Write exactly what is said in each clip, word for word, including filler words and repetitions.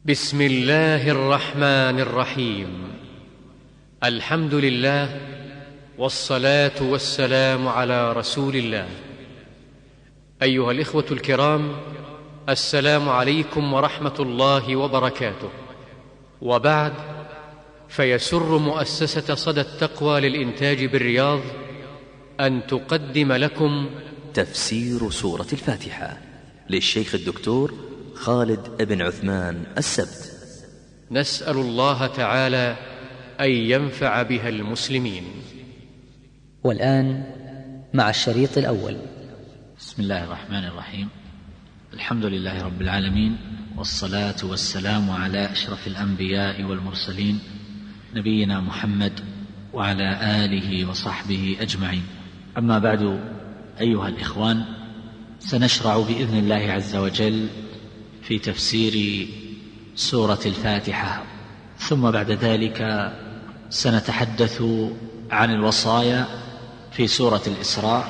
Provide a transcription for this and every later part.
بسم الله الرحمن الرحيم. الحمد لله والصلاة والسلام على رسول الله. أيها الإخوة الكرام، السلام عليكم ورحمة الله وبركاته. وبعد، فيسر مؤسسة صدى التقوى للإنتاج بالرياض أن تقدم لكم تفسير سورة الفاتحة للشيخ الدكتور خالد بن عثمان السبت. نسأل الله تعالى أن ينفع بها المسلمين. والآن مع الشريط الأول. بسم الله الرحمن الرحيم. الحمد لله رب العالمين، والصلاة والسلام على أشرف الأنبياء والمرسلين نبينا محمد وعلى آله وصحبه أجمعين. أما بعد، أيها الإخوان، سنشرع بإذن الله عز وجل في تفسير سورة الفاتحة، ثم بعد ذلك سنتحدث عن الوصايا في سورة الإسراء.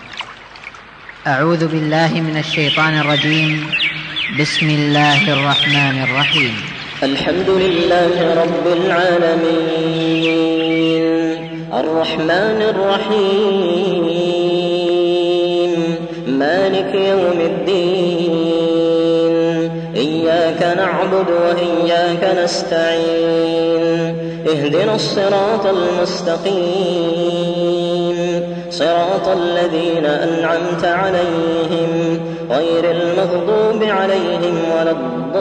أعوذ بالله من الشيطان الرجيم. بسم الله الرحمن الرحيم. الحمد لله رب العالمين، الرحمن الرحيم، مالك يوم الدين، إياك نعبد وإياك نستعين، اهدنا الصراط المستقيم، صراط الذين أنعمت عليهم غير المغضوب عليهم ولا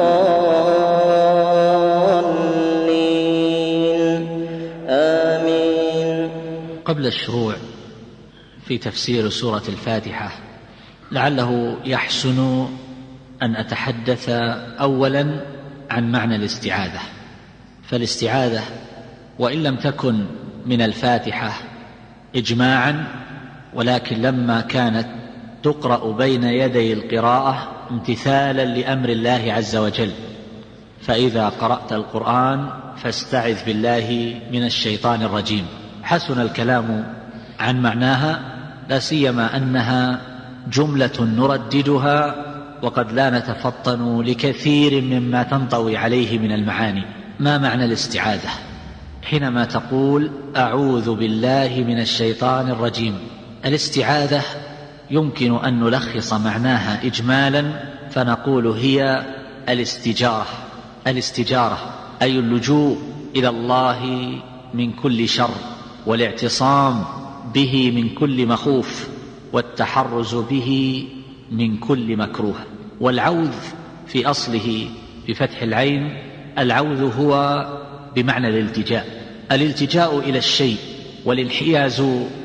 الضالين، آمين. قبل الشروع في تفسير سورة الفاتحة، لعله يحسن أن أتحدث أولا عن معنى الاستعاذة. فالاستعاذة وإن لم تكن من الفاتحة إجماعا، ولكن لما كانت تقرأ بين يدي القراءة امتثالا لأمر الله عز وجل، فإذا قرأت القرآن فاستعذ بالله من الشيطان الرجيم. حسن الكلام عن معناها، لا سيما أنها جملة نرددها وقد لا نتفطن لكثير مما تنطوي عليه من المعاني. ما معنى الاستعاذة؟ حينما تقول أعوذ بالله من الشيطان الرجيم، الاستعاذة يمكن أن نلخص معناها إجمالا فنقول هي الاستجارة. الاستجارة أي اللجوء إلى الله من كل شر، والاعتصام به من كل مخوف، والتحرز به من كل مكروه. والعوذ في أصله بفتح العين، العوذ هو بمعنى الالتجاء، الالتجاء إلى الشيء والانحياز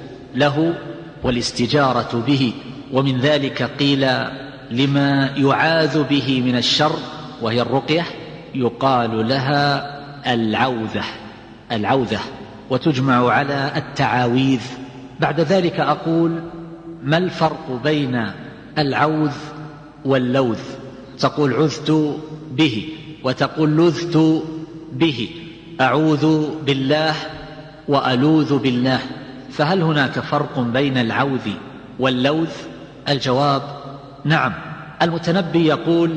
له والاستجارة به. ومن ذلك قيل لما يعاذ به من الشر وهي الرقية يقال لها العوذة. العوذة وتجمع على التعاويذ. بعد ذلك أقول: ما الفرق بين العوذ واللوذ؟ تقول عذت به وتقول لذت به، أعوذ بالله وألوذ بالله، فهل هناك فرق بين العوذ واللوذ؟ الجواب: نعم. المتنبي يقول: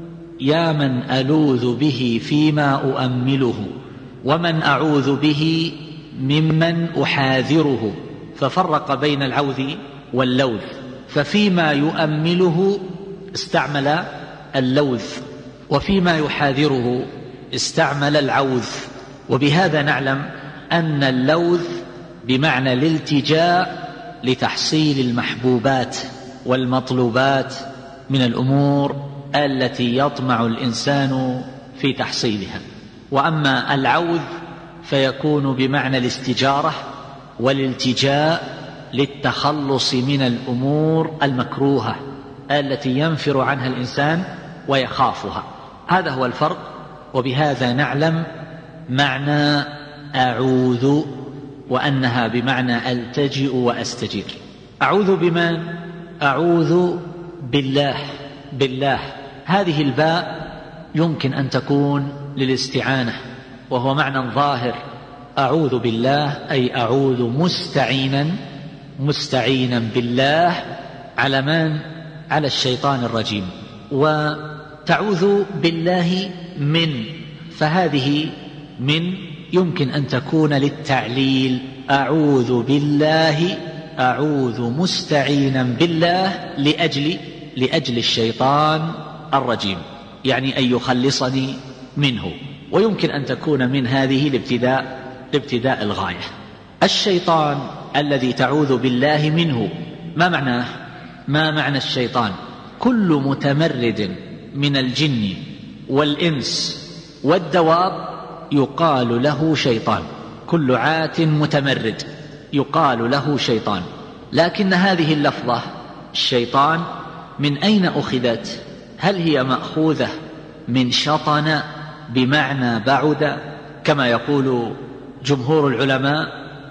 يا من ألوذ به فيما أؤمله، ومن أعوذ به ممن أحاذره. ففرق بين العوذ واللوذ، ففيما يؤمله استعمل اللوذ، وفيما يحاذره استعمل العوذ. وبهذا نعلم أن اللوذ بمعنى الالتجاء لتحصيل المحبوبات والمطلوبات من الأمور التي يطمع الإنسان في تحصيلها. وأما العوذ فيكون بمعنى الاستجارة والالتجاء للتخلص من الأمور المكروهة التي ينفر عنها الإنسان ويخافها. هذا هو الفرق، وبهذا نعلم معنى أعوذ، وأنها بمعنى ألتجئ وأستجير. أعوذ بمن؟ أعوذ بالله. بالله هذه الباء يمكن أن تكون للاستعانة، وهو معنى ظاهر. أعوذ بالله أي أعوذ مستعينا مستعينا بالله على من؟ على الشيطان الرجيم. وتعوذ بالله من، فهذه من يمكن أن تكون للتعليل. أعوذ بالله، أعوذ مستعينا بالله لأجل لأجل الشيطان الرجيم، يعني أن يخلصني منه. ويمكن أن تكون من هذه لابتداء لابتداء الغاية. الشيطان الذي تعوذ بالله منه، ما معناه؟ ما معنى الشيطان؟ كل متمرد من الجن والإنس والدواب يقال له شيطان، كل عات متمرد يقال له شيطان. لكن هذه اللفظة الشيطان من أين أخذت؟ هل هي مأخوذة من شطن بمعنى بعد كما يقول جمهور العلماء؟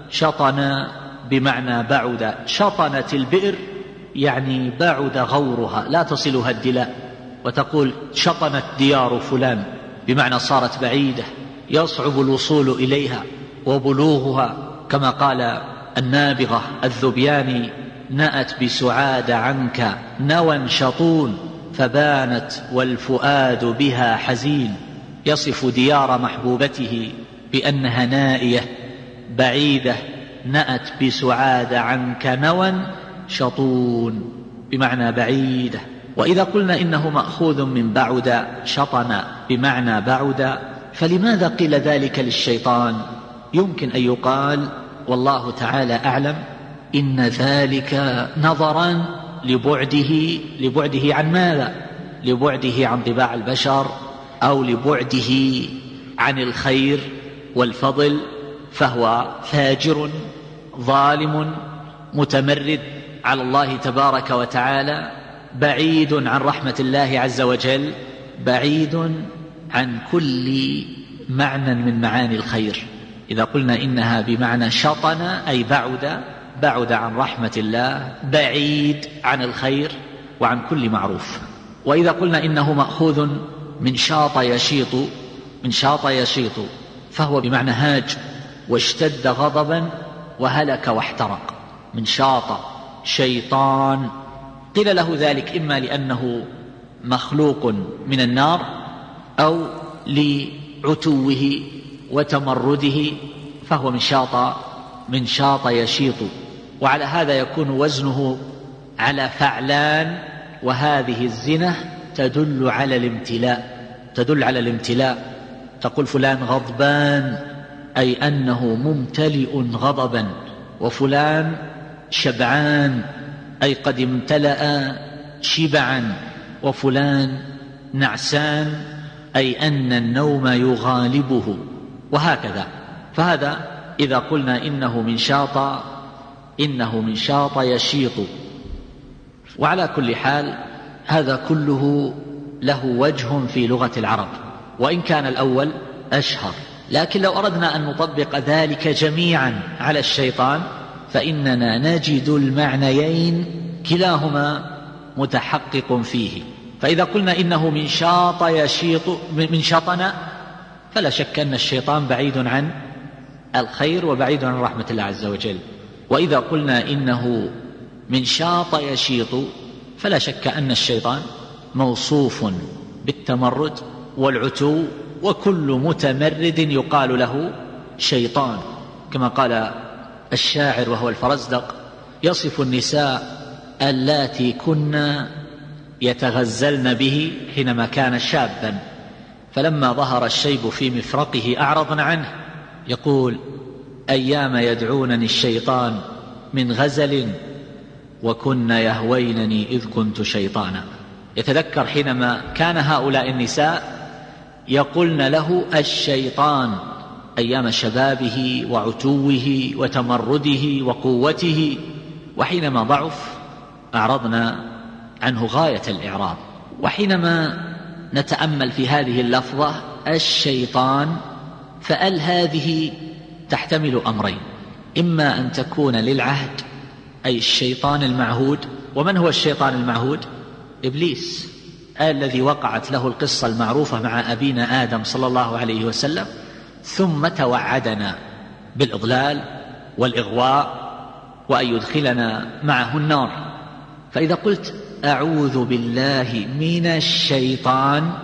شطن بمعنى بعد، شطنت البئر يعني بعد غورها لا تصلها الدلاء، وتقول شطنت ديار فلان بمعنى صارت بعيدة يصعب الوصول إليها وبلوغها، كما قال النابغة الذبياني: نأت بسعاد عنك نوى شطون فبانت والفؤاد بها حزين. يصف ديار محبوبته بأنها نائية بعيدة. نأت بسعاد عنك نوى شطون بمعنى بعيدة. وإذا قلنا إنه مأخوذ من بعد، شطن بمعنى بعد، فلماذا قيل ذلك للشيطان؟ يمكن أن يقال والله تعالى أعلم إن ذلك نظرا لبعده لبعده عن ماذا؟ لبعده عن طباع البشر، أو لبعده عن الخير والفضل، فهو فاجر ظالم متمرد على الله تبارك وتعالى، بعيد عن رحمة الله عز وجل، بعيد عن كل معنى من معاني الخير. إذا قلنا إنها بمعنى شطن أي بعد، بعد عن رحمة الله، بعيد عن الخير وعن كل معروف. وإذا قلنا إنه مأخوذ من شاط يشيط، من شاط يشيط، فهو بمعنى هاج واشتد غضبا وهلك واحترق. من شاط شيطان، قيل له ذلك إما لأنه مخلوق من النار أو لعتوه وتمرده، فهو من شاط من شاط يشيط. وعلى هذا يكون وزنه على فعلان، وهذه الزنة تدل على الامتلاء، تدل على الامتلاء. تقول فلان غضبان أي أنه ممتلئ غضبا، وفلان شبعان أي قد امتلأ شبعا، وفلان نعسان أي أن النوم يغالبه، وهكذا. فهذا إذا قلنا إنه من شاط، إنه من شاط يشيط. وعلى كل حال هذا كله له وجه في لغة العرب، وإن كان الأول أشهر. لكن لو أردنا أن نطبق ذلك جميعا على الشيطان فإننا نجد المعنيين كلاهما متحقق فيه. فإذا قلنا إنه من شاط يشيط، من شطن، فلا شك أن الشيطان بعيد عن الخير وبعيد عن رحمة الله عز وجل. وإذا قلنا إنه من شاط يشيط، فلا شك أن الشيطان موصوف بالتمرد والعتو، وكل متمرد يقال له شيطان، كما قال الشاعر وهو الفرزدق: يصف النساء اللاتي كن يتغزلن به حينما كان شابا، فلما ظهر الشيب في مفرقه أعرضن عنه. يقول: أيام يدعونني الشيطان من غزل وكن يهوينني إذ كنت شيطانا. يتذكر حينما كان هؤلاء النساء يقولن له الشيطان أيام شبابه وعتوه وتمرده وقوته، وحينما ضعف أعرضنا عنه غاية الإعراض. وحينما نتأمل في هذه اللفظة الشيطان، فأل هذه تحتمل أمرين: إما أن تكون للعهد أي الشيطان المعهود. ومن هو الشيطان المعهود؟ إبليس الذي وقعت له القصة المعروفة مع أبينا آدم صلى الله عليه وسلم، ثم توعدنا بالإضلال والإغواء وأن يدخلنا معه النار. فإذا قلت أعوذ بالله من الشيطان،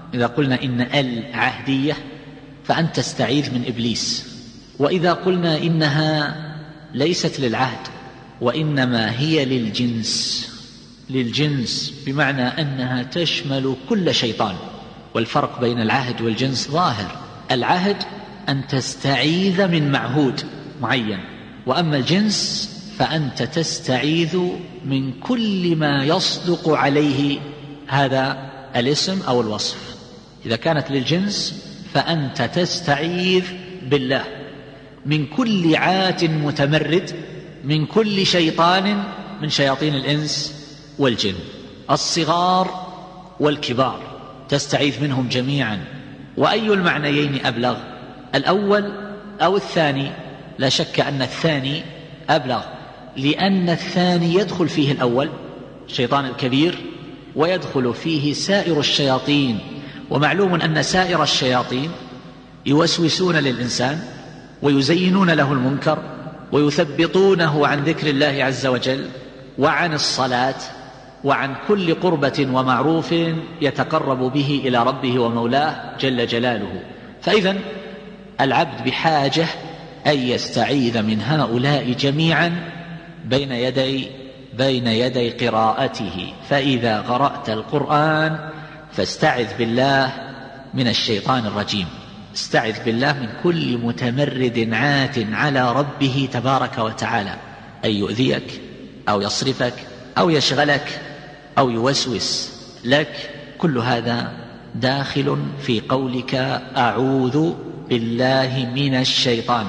إذا قلنا إن ال عهدية فأنت تستعيذ من إبليس، وإذا قلنا إنها ليست للعهد وإنما هي للجنس، للجنس بمعنى أنها تشمل كل شيطان. والفرق بين العهد والجنس ظاهر، العهد أن تستعيذ من معهود معين، وأما الجنس فأنت تستعيذ من كل ما يصدق عليه هذا الاسم أو الوصف. إذا كانت للجنس فأنت تستعيذ بالله من كل عات متمرد، من كل شيطان من شياطين الإنس والجن، الصغار والكبار تستعيذ منهم جميعا. وأي المعنيين أبلغ، الأول أو الثاني؟ لا شك أن الثاني أبلغ، لأن الثاني يدخل فيه الأول الشيطان الكبير ويدخل فيه سائر الشياطين. ومعلوم أن سائر الشياطين يوسوسون للإنسان ويزينون له المنكر ويثبطونه عن ذكر الله عز وجل وعن الصلاة وعن كل قربة ومعروف يتقرب به إلى ربه ومولاه جل جلاله. فإذن العبد بحاجة أن يستعيذ من هؤلاء جميعا بين يدي بين يدي قراءته. فإذا قرأت القرآن فاستعذ بالله من الشيطان الرجيم، استعذ بالله من كل متمرد عات على ربه تبارك وتعالى، أن يؤذيك أو يصرفك أو يشغلك أو يوسوس لك. كل هذا داخل في قولك أعوذ بالله من الشيطان.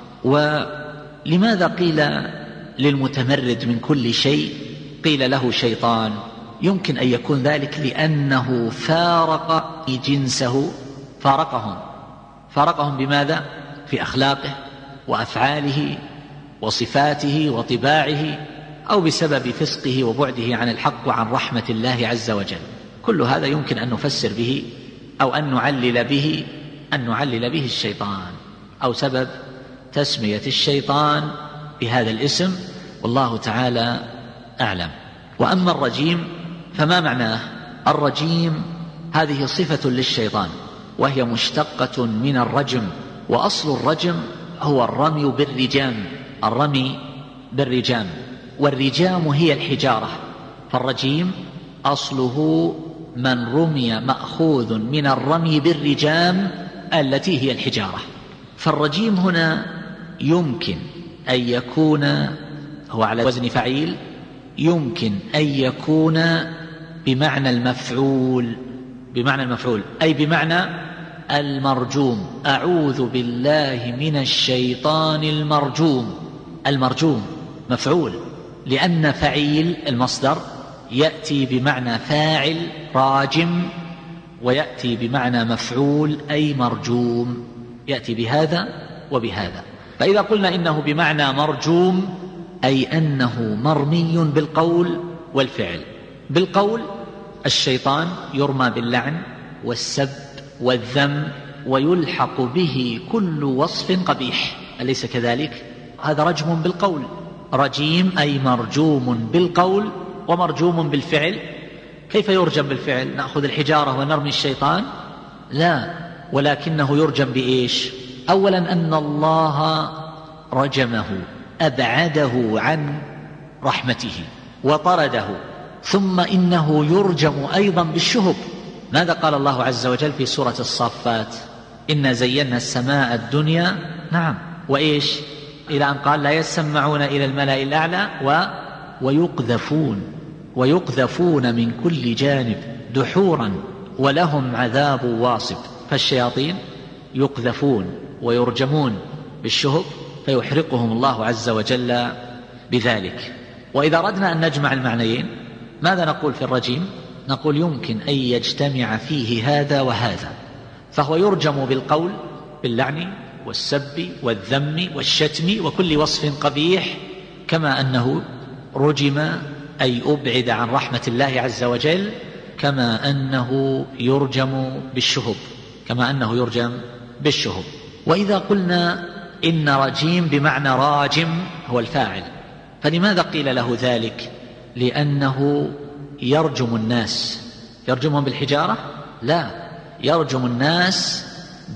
ولماذا قيل للمتمرد من كل شيء قيل له شيطان؟ يمكن أن يكون ذلك لأنه فارق جنسه، فارقهم فارقهم بماذا؟ في أخلاقه وأفعاله وصفاته وطباعه، أو بسبب فسقه وبعده عن الحق وعن رحمة الله عز وجل. كل هذا يمكن أن نفسر به أو أن نعلل به أن نعلل به الشيطان، أو سبب تسمية الشيطان بهذا الاسم، والله تعالى أعلم. وأما الرجيم فما معناه؟ الرجيم هذه صفة للشيطان وهي مشتقة من الرجم، وأصل الرجم هو الرمي بالرجام، الرمي بالرجام، والرجام هي الحجارة. فالرجيم أصله من رمي مأخوذ من الرمي بالرجام التي هي الحجارة. فالرجيم هنا يمكن أن يكون هو على وزن فعيل، يمكن أن يكون بمعنى المفعول، بمعنى المفعول أي بمعنى المرجوم. أعوذ بالله من الشيطان المرجوم. المرجوم مفعول، لأن فعيل المصدر يأتي بمعنى فاعل راجم، ويأتي بمعنى مفعول أي مرجوم، يأتي بهذا وبهذا. فإذا قلنا إنه بمعنى مرجوم أي أنه مرمي بالقول والفعل. بالقول الشيطان يرمى باللعن والسب والذم ويلحق به كل وصف قبيح، أليس كذلك؟ هذا رجم بالقول. رجيم أي مرجوم بالقول ومرجوم بالفعل. كيف يرجم بالفعل؟ نأخذ الحجارة ونرمي الشيطان؟ لا، ولكنه يرجم بإيش؟ أولا أن الله رجمه، أبعده عن رحمته وطرده. ثم إنه يرجم أيضا بالشهب. ماذا قال الله عز وجل في سورة الصافات؟ إنا زينا السماء الدنيا، نعم، وإيش؟ إلى أن قال لا يسمعون إلى الملأ الأعلى و... ويقذفون ويقذفون من كل جانب دحورا ولهم عذاب واصب. فالشياطين يقذفون ويرجمون بالشهب فيحرقهم الله عز وجل بذلك. وإذا أردنا أن نجمع المعنيين ماذا نقول في الرجيم؟ نقول يمكن أن يجتمع فيه هذا وهذا، فهو يرجم بالقول باللعن والسب والذم والشتم وكل وصف قبيح، كما أنه رجم أي أبعد عن رحمة الله عز وجل، كما أنه يرجم بالشهب كما أنه يرجم بالشهب. وإذا قلنا إن رجيم بمعنى راجم هو الفاعل، فلماذا قيل له ذلك؟ لأنه يرجم الناس. يرجمهم بالحجارة؟ لا، يرجم الناس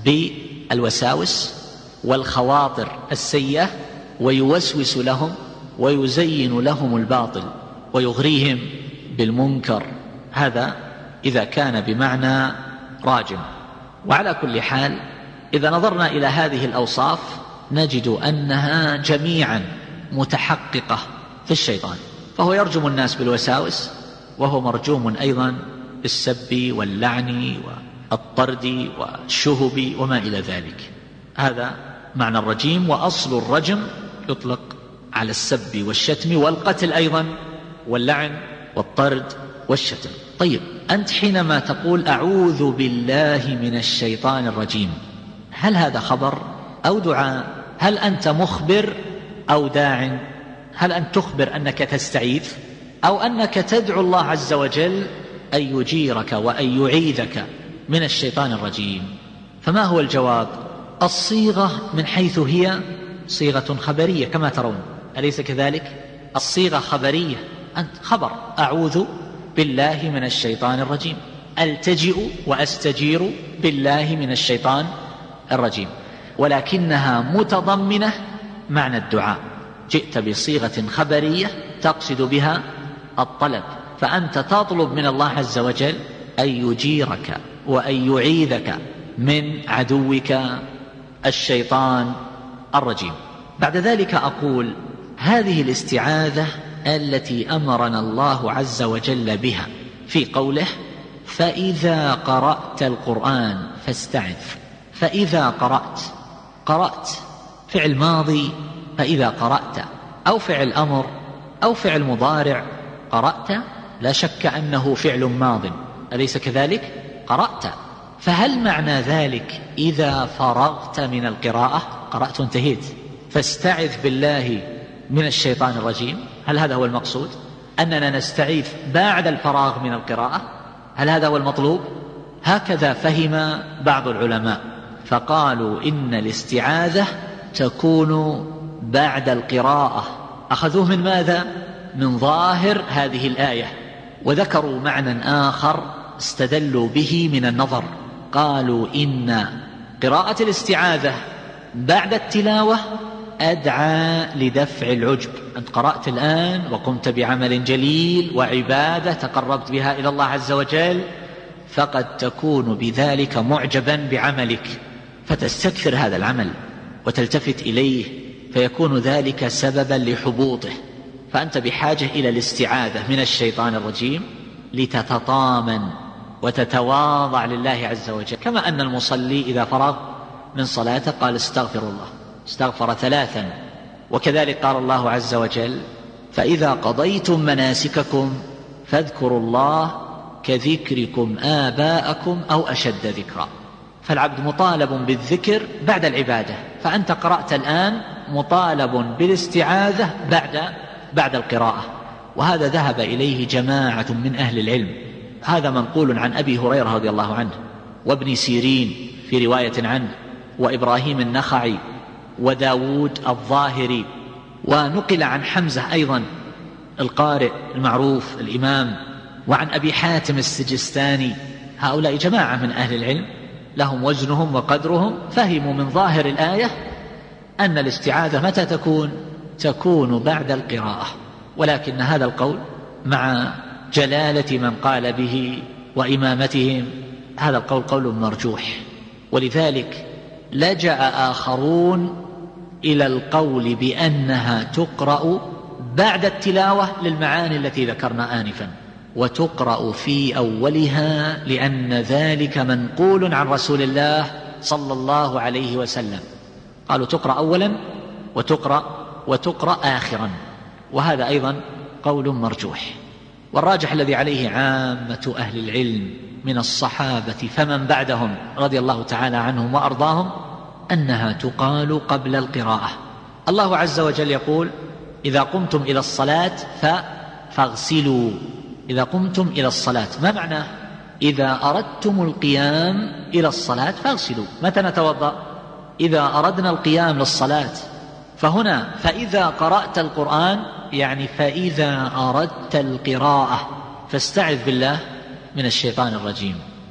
بالوساوس والخواطر السيئة ويوسوس لهم ويزين لهم الباطل ويغريهم بالمنكر، هذا إذا كان بمعنى راجم. وعلى كل حال إذا نظرنا إلى هذه الأوصاف نجد أنها جميعا متحققة في الشيطان، فهو يرجم الناس بالوساوس، وهو مرجوم أيضا بالسب واللعن والطرد والشهب وما إلى ذلك. هذا معنى الرجيم. وأصل الرجم يطلق على السب والشتم والقتل أيضا واللعن والطرد والشتم. طيب، أنت حينما تقول أعوذ بالله من الشيطان الرجيم، هل هذا خبر أو دعاء؟ هل أنت مخبر أو داع؟ هل أنت تخبر أنك تستعيذ أو أنك تدعو الله عز وجل أن يجيرك وأن يعيذك من الشيطان الرجيم؟ فما هو الجواب؟ الصيغة من حيث هي صيغة خبرية كما ترون، أليس كذلك؟ الصيغة خبرية، أنت خبر أعوذ بالله من الشيطان الرجيم، ألتجئ وأستجير بالله من الشيطان الرجيم، ولكنها متضمنة معنى الدعاء. جئت بصيغة خبرية تقصد بها الطلب، فأنت تطلب من الله عز وجل أن يجيرك وأن يعيذك من عدوك الشيطان الرجيم. بعد ذلك أقول هذه الاستعاذة التي أمرنا الله عز وجل بها في قوله فإذا قرأت القرآن فاستعذ. فإذا قرأت، قرأت فعل ماضي، فإذا قرأت، أو فعل أمر أو فعل مضارع. قرأت لا شك أنه فعل ماض، أليس كذلك؟ قرأت. فهل معنى ذلك إذا فرغت من القراءة؟ قرأت انتهيت، فاستعذ بالله من الشيطان الرجيم. هل هذا هو المقصود؟ أننا نستعيذ بعد الفراغ من القراءة؟ هل هذا هو المطلوب؟ هكذا فهم بعض العلماء، فقالوا إن الاستعاذة تكون بعد القراءة. أخذوه من ماذا؟ من ظاهر هذه الآية، وذكروا معنى آخر استدلوا به من النظر. قالوا إن قراءة الاستعاذة بعد التلاوة أدعى لدفع العجب. أنت قرأت الآن وقمت بعمل جليل وعبادة تقربت بها إلى الله عز وجل، فقد تكون بذلك معجبا بعملك فتستكثر هذا العمل وتلتفت إليه، فيكون ذلك سببا لحبوطه. فأنت بحاجة إلى الاستعاذة من الشيطان الرجيم لتتطامن وتتواضع لله عز وجل، كما أن المصلي إذا فرغ من صلاته قال استغفر الله، استغفر ثلاثا. وكذلك قال الله عز وجل فإذا قضيتم مناسككم فاذكروا الله كذكركم آباءكم أو أشد ذكرا. فالعبد مطالب بالذكر بعد العبادة، فأنت قرأت الآن مطالب بالاستعاذة بعد بعد القراءة، وهذا ذهب إليه جماعة من أهل العلم. هذا منقول عن أبي هريرة رضي الله عنه، وابن سيرين في رواية عنه، وإبراهيم النخعي، وداود الظاهري، ونقل عن حمزة أيضا القارئ المعروف الإمام، وعن أبي حاتم السجستاني. هؤلاء جماعة من أهل العلم لهم وزنهم وقدرهم، فهموا من ظاهر الآية أن الاستعاذة متى تكون؟ تكون بعد القراءة. ولكن هذا القول مع جلالة من قال به وإمامتهم، هذا القول قول مرجوح، ولذلك لجأ آخرون إلى القول بأنها تقرأ بعد التلاوة للمعاني التي ذكرنا آنفا، وتقرأ في أولها لأن ذلك منقول عن رسول الله صلى الله عليه وسلم. قالوا تقرأ أولا وتقرأ وتقرأ آخرا، وهذا أيضا قول مرجوح. والراجح الذي عليه عامة أهل العلم من الصحابة فمن بعدهم رضي الله تعالى عنهم وأرضاهم أنها تقال قبل القراءة. الله عز وجل يقول إذا قمتم إلى الصلاة فاغسلوا. إذا قمتم إلى الصلاة ما معناه؟ إذا أردتم القيام إلى الصلاة فاغسلوا. متى نتوضأ؟ إذا أردنا القيام للصلاة. فهنا فإذا قرأت القرآن يعني فإذا أردت القراءة، فاستعذ بالله من الشيطان الرجيم.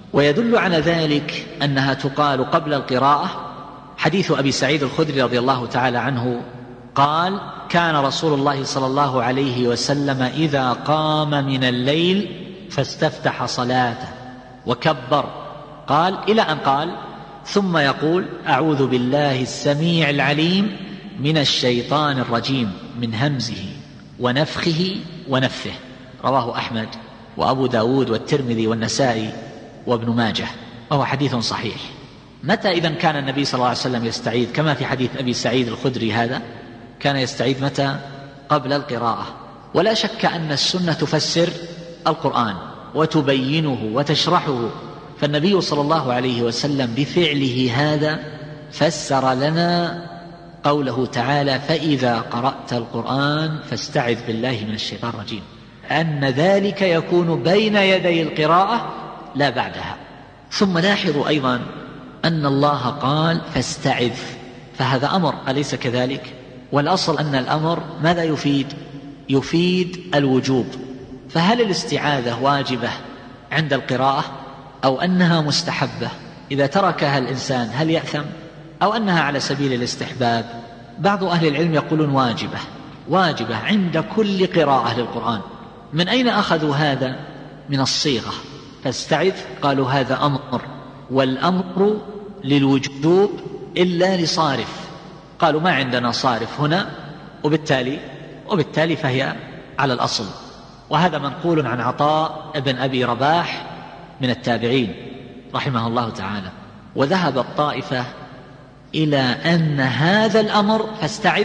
ويدل على ذلك أنها تقال قبل القراءة حديث أبي سعيد الخدري رضي الله تعالى عنه قال: كان رسول الله صلى الله عليه وسلم إذا قام من الليل فاستفتح صلاته وكبر، قال إلى أن قال: ثم يقول: أعوذ بالله السميع العليم من الشيطان الرجيم من همزه ونفخه ونفثه. رواه أحمد وأبو داود والترمذي والنسائي وابن ماجه، وهو حديث صحيح. متى إذن كان النبي صلى الله عليه وسلم يستعيذ؟ كما في حديث أبي سعيد الخدري هذا، كان يستعيذ متى؟ قبل القراءة. ولا شك أن السنة تفسر القرآن وتبينه وتشرحه، فالنبي صلى الله عليه وسلم بفعله هذا فسر لنا قوله تعالى: فإذا قرأت القرآن فاستعذ بالله من الشيطان الرجيم، أن ذلك يكون بين يدي القراءة لا بعدها. ثم لاحظوا أيضا أن الله قال: فاستعذ، فهذا أمر، أليس كذلك؟ والأصل أن الأمر ماذا يفيد؟ يفيد الوجوب. فهل الاستعاذة واجبة عند القراءة أو أنها مستحبة؟ إذا تركها الإنسان هل يأثم أو أنها على سبيل الاستحباب؟ بعض أهل العلم يقولون واجبة، واجبة عند كل قراءة للقرآن. من أين أخذوا هذا؟ من الصيغة، فاستعذ، قالوا هذا أمر، والأمر للوجوب إلا لصارف، قالوا ما عندنا صارف هنا، وبالتالي وبالتالي فهي على الأصل. وهذا منقول عن عطاء ابن أبي رباح من التابعين رحمه الله تعالى. وذهب الطائفة إلى أن هذا الأمر فاستعذ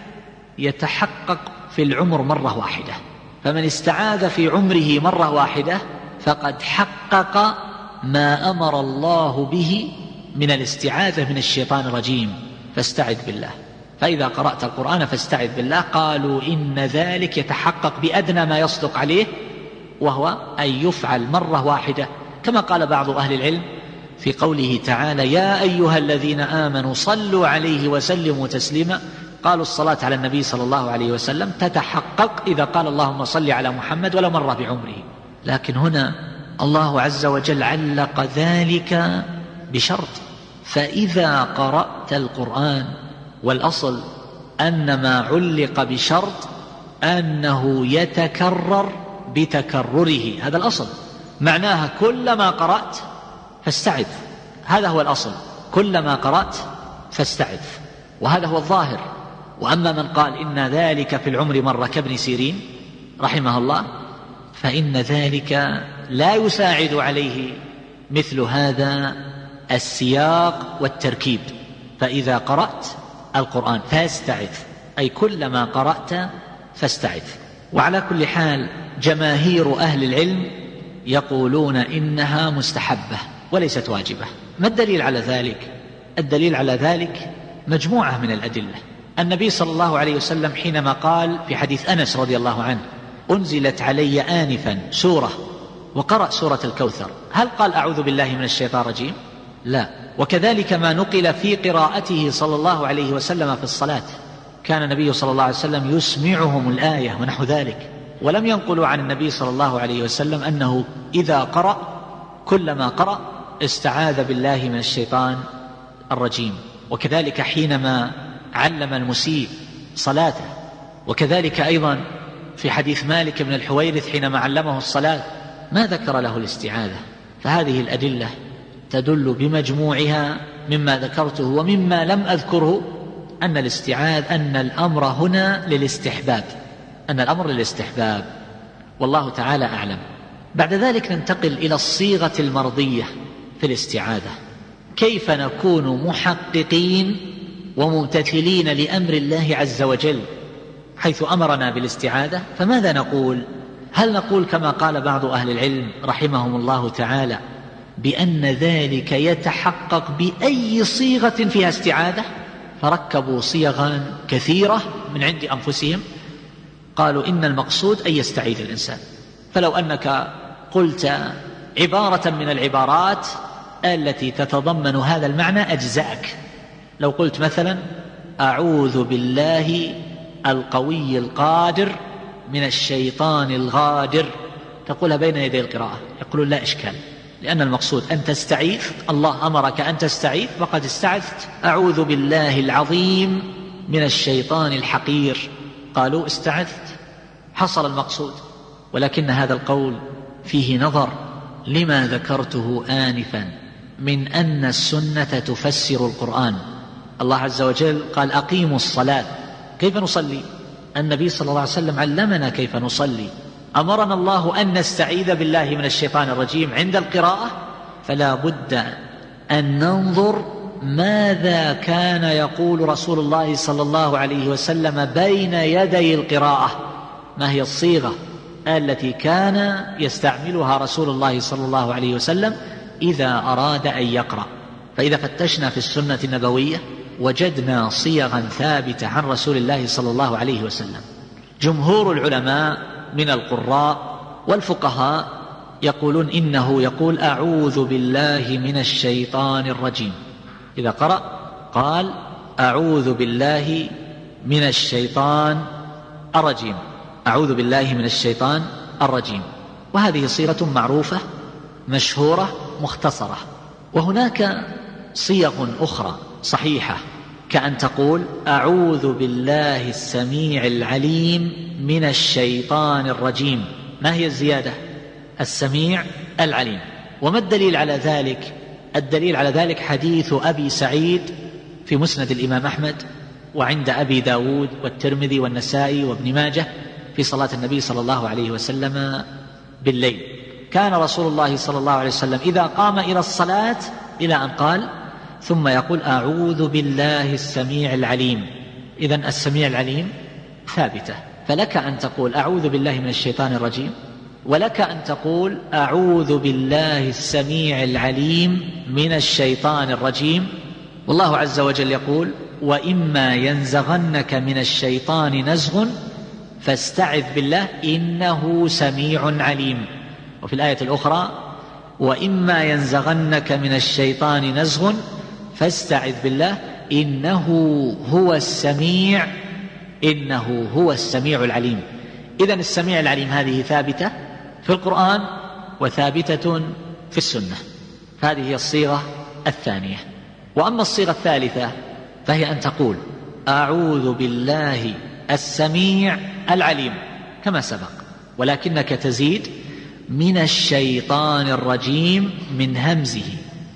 يتحقق في العمر مرة واحدة، فمن استعاذ في عمره مرة واحدة فقد حقق ما أمر الله به من الاستعاذة من الشيطان الرجيم، فاستعذ بالله. فإذا قرأت القرآن فاستعذ بالله، قالوا إن ذلك يتحقق بأدنى ما يصدق عليه، وهو أن يفعل مرة واحدة، كما قال بعض أهل العلم في قوله تعالى: يا أيها الذين آمنوا صلوا عليه وسلموا تسليما. قالوا الصلاة على النبي صلى الله عليه وسلم تتحقق إذا قال اللهم صل على محمد ولا مرة بعمره. لكن هنا الله عز وجل علق ذلك بشرط: فإذا قرأت القرآن. والأصل أن ما علق بشرط أنه يتكرر بتكرره، هذا الأصل، معناها كلما قرأت فاستعذ، هذا هو الأصل، كلما قرأت فاستعذ، وهذا هو الظاهر. وأما من قال إن ذلك في العمر مرة كابن سيرين رحمه الله، فإن ذلك لا يساعد عليه مثل هذا السياق والتركيب. فإذا قرأت القرآن فاستعذ، أي كلما قرأت فاستعذ. وعلى كل حال جماهير أهل العلم يقولون إنها مستحبة وليست واجبة. ما الدليل على ذلك؟ الدليل على ذلك مجموعة من الأدلة. النبي صلى الله عليه وسلم حينما قال في حديث أنس رضي الله عنه: أنزلت علي آنفا سورة، وقرأ سورة الكوثر، هل قال أعوذ بالله من الشيطان الرجيم؟ لا. وكذلك ما نقل في قراءته صلى الله عليه وسلم في الصلاة، كان النبي صلى الله عليه وسلم يسمعهم الآية ونحو ذلك. ولم ينقلوا عن النبي صلى الله عليه وسلم أنه إذا قرأ كلما قرأ استعاذ بالله من الشيطان الرجيم. وكذلك حينما علم المسيء صلاته، وكذلك أيضا في حديث مالك بن الحويرث حينما علمه الصلاة ما ذكر له الاستعاذة. فهذه الأدلة تدل بمجموعها مما ذكرته ومما لم أذكره أن الاستعاذ أن الأمر هنا للاستحباب، أن الأمر للاستحباب، والله تعالى أعلم. بعد ذلك ننتقل إلى الصيغة المرضية في الاستعاذة. كيف نكون محققين وممتثلين لأمر الله عز وجل حيث أمرنا بالاستعاذة؟ فماذا نقول؟ هل نقول كما قال بعض أهل العلم رحمهم الله تعالى بأن ذلك يتحقق بأي صيغة فيها استعاذة؟ فركبوا صيغا كثيرة من عند أنفسهم، قالوا إن المقصود أن يستعيذ الإنسان. فلو أنك قلت عبارة من العبارات التي تتضمن هذا المعنى أجزأك. لو قلت مثلا أعوذ بالله القوي القادر من الشيطان الغادر، تقولها بين يدي القراءة، يقولون لا إشكال، لأن المقصود أن تستعيذ، الله أمرك أن تستعيذ فقد استعذت. أعوذ بالله العظيم من الشيطان الحقير، قالوا استعذت، حصل المقصود. ولكن هذا القول فيه نظر لما ذكرته آنفا من أن السنة تفسر القرآن. الله عز وجل قال أقيموا الصلاة، كيف نصلي؟ النبي صلى الله عليه وسلم علمنا كيف نصلي. أمرنا الله أن نستعيذ بالله من الشيطان الرجيم عند القراءة، فلا بد أن ننظر ماذا كان يقول رسول الله صلى الله عليه وسلم بين يدي القراءة، ما هي الصيغة التي كان يستعملها رسول الله صلى الله عليه وسلم إذا أراد أن يقرأ. فإذا فتشنا في السنة النبوية وجدنا صيغا ثابتة عن رسول الله صلى الله عليه وسلم. جمهور العلماء من القراء والفقهاء يقولون إنه يقول أعوذ بالله من الشيطان الرجيم، إذا قرأ قال أعوذ بالله من الشيطان الرجيم، أعوذ بالله من الشيطان الرجيم. وهذه صيغة معروفة مشهورة مختصرة. وهناك صيغ أخرى صحيحة كأن تقول أعوذ بالله السميع العليم من الشيطان الرجيم. ما هي الزيادة؟ السميع العليم. وما الدليل على ذلك؟ الدليل على ذلك حديث أبي سعيد في مسند الإمام أحمد وعند أبي داود والترمذي والنسائي وابن ماجه في صلاة النبي صلى الله عليه وسلم بالليل. كان رسول الله صلى الله عليه وسلم إذا قام إلى الصلاة إلى أن قال ثم يقول أعوذ بالله السميع العليم. إذن السميع العليم ثابتة، فلك أن تقول أعوذ بالله من الشيطان الرجيم، ولك أن تقول أعوذ بالله السميع العليم من الشيطان الرجيم. والله عز وجل يقول وإما ينزغنك من الشيطان نزغ فاستعذ بالله إنه سميع عليم. وفي الآية الأخرى وإما ينزغنك من الشيطان نزغ فاستعذ بالله إنه هو السميع إنه هو السميع العليم. إذن السميع العليم هذه ثابتة في القرآن وثابتة في السنة، هذه هي الصيغة الثانية. وأما الصيغة الثالثة فهي أن تقول أعوذ بالله السميع العليم كما سبق، ولكنك تزيد من الشيطان الرجيم من همزه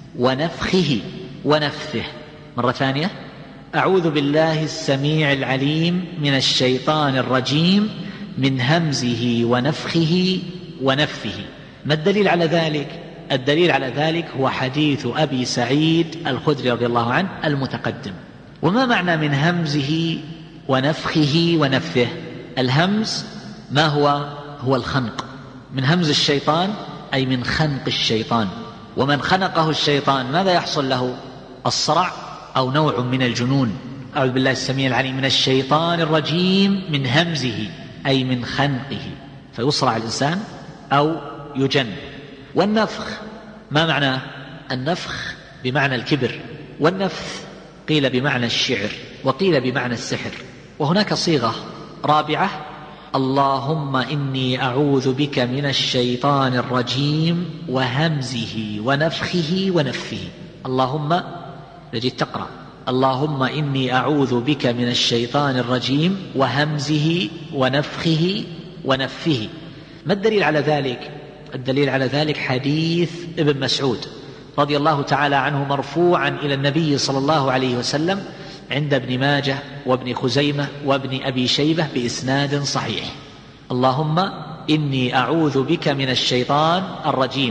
ونفخه ونفثه. مرة ثانية أعوذ بالله السميع العليم من الشيطان الرجيم من همزه ونفخه ونفثه. ما الدليل على ذلك؟ الدليل على ذلك هو حديث أبي سعيد الخدري رضي الله عنه المتقدم. وما معنى من همزه ونفخه ونفثه؟ الهمز ما هو؟ هو الخنق. من همز الشيطان أي من خنق الشيطان، ومن خنقه الشيطان ماذا يحصل له؟ الصرع أو نوع من الجنون. أعوذ بالله السميع العليم من الشيطان الرجيم من همزه أي من خنقه، فيصرع الإنسان أو يجن. والنفخ ما معنى؟ النفخ بمعنى الكبر، والنفث قيل بمعنى الشعر وقيل بمعنى السحر. وهناك صيغة رابعة اللهم إني أعوذ بك من الشيطان الرجيم وهمزه ونفخه ونفثه. اللهم لجيت تقرأ اللهم إني أعوذ بك من الشيطان الرجيم وهمزه ونفخه ونفثه. ما الدليل على ذلك؟ الدليل على ذلك حديث ابن مسعود رضي الله تعالى عنه مرفوعا إلى النبي صلى الله عليه وسلم عند ابن ماجه وابن خزيمة وابن أبي شيبة بإسناد صحيح. اللهم إني أعوذ بك من الشيطان الرجيم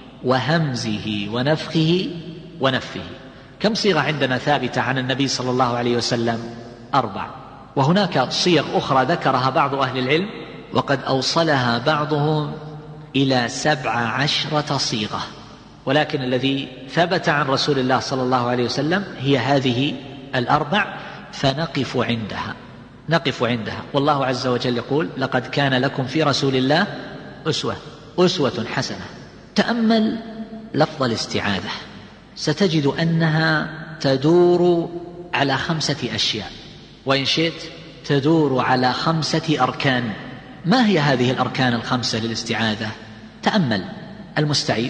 وهمزه ونفخه ونفثه. كم صيغة عندنا ثابتة عن النبي صلى الله عليه وسلم؟ أربع. وهناك صيغ أخرى ذكرها بعض أهل العلم وقد أوصلها بعضهم إلى سبع عشرة صيغة، ولكن الذي ثبت عن رسول الله صلى الله عليه وسلم هي هذه الأربع، فنقف عندها نقف عندها والله عز وجل يقول لقد كان لكم في رسول الله أسوة أسوة حسنة. تأمل لفظ الاستعاذة ستجد أنها تدور على خمسة أشياء، وإن شئت تدور على خمسة أركان. ما هي هذه الأركان الخمسة للاستعاذة؟ تأمل المستعيذ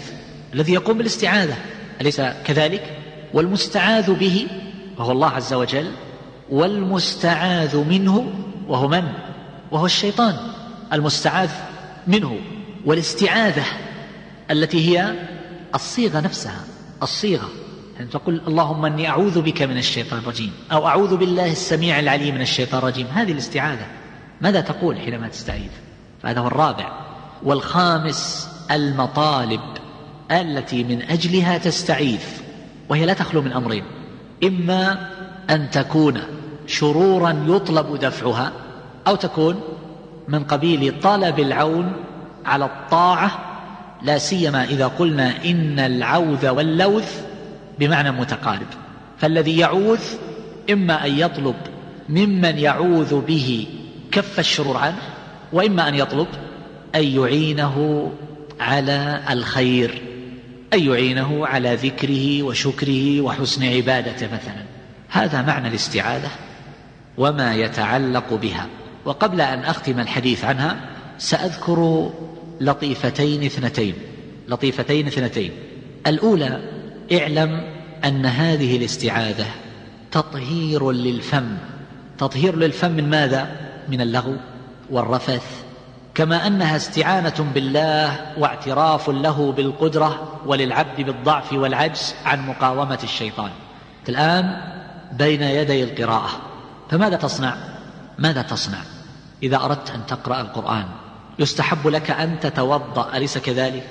الذي يقوم بالاستعاذة، أليس كذلك؟ والمستعاذ به وهو الله عز وجل، والمستعاذ منه وهو من؟ وهو الشيطان المستعاذ منه. والاستعاذة التي هي الصيغة نفسها، الصيغة أن تقول اللهم أني أعوذ بك من الشيطان الرجيم، أو أعوذ بالله السميع العليم من الشيطان الرجيم، هذه الاستعاذة. ماذا تقول حينما تستعيذ؟ فهذا هو الرابع. والخامس المطالب التي من أجلها تستعيذ، وهي لا تخلو من أمرين: إما أن تكون شرورا يطلب دفعها، أو تكون من قبيل طلب العون على الطاعة، لا سيما إذا قلنا إن العوذ واللوذ بمعنى متقارب. فالذي يعوذ إما أن يطلب ممن يعوذ به كف الشرور عنه، وإما أن يطلب أن يعينه على الخير، أن يعينه على ذكره وشكره وحسن عبادته مثلا. هذا معنى الاستعاذة وما يتعلق بها. وقبل أن أختم الحديث عنها سأذكر لطيفتين اثنتين لطيفتين اثنتين الأولى: اعلم أن هذه الاستعاذة تطهير للفم. تطهير للفم من ماذا؟ من اللغو والرفث، كما أنها استعانة بالله واعتراف له بالقدرة وللعبد بالضعف والعجز عن مقاومة الشيطان. الآن بين يدي القراءة، فماذا تصنع؟ ماذا تصنع إذا أردت أن تقرأ القرآن؟ يستحب لك أن تتوضأ، أليس كذلك؟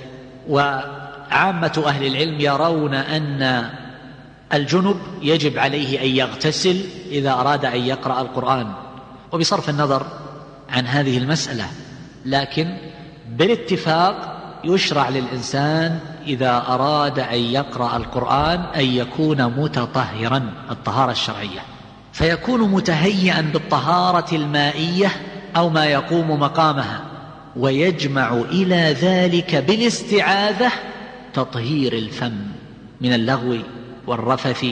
وعامة أهل العلم يرون أن الجنب يجب عليه أن يغتسل إذا أراد أن يقرأ القرآن، وبصرف النظر عن هذه المسألة، لكن بالاتفاق يشرع للإنسان إذا أراد أن يقرأ القرآن أن يكون متطهرا، الطهارة الشرعية، فيكون متهيئا بالطهارة المائية أو ما يقوم مقامها، ويجمع إلى ذلك بالاستعاذة تطهير الفم من اللغو والرفث،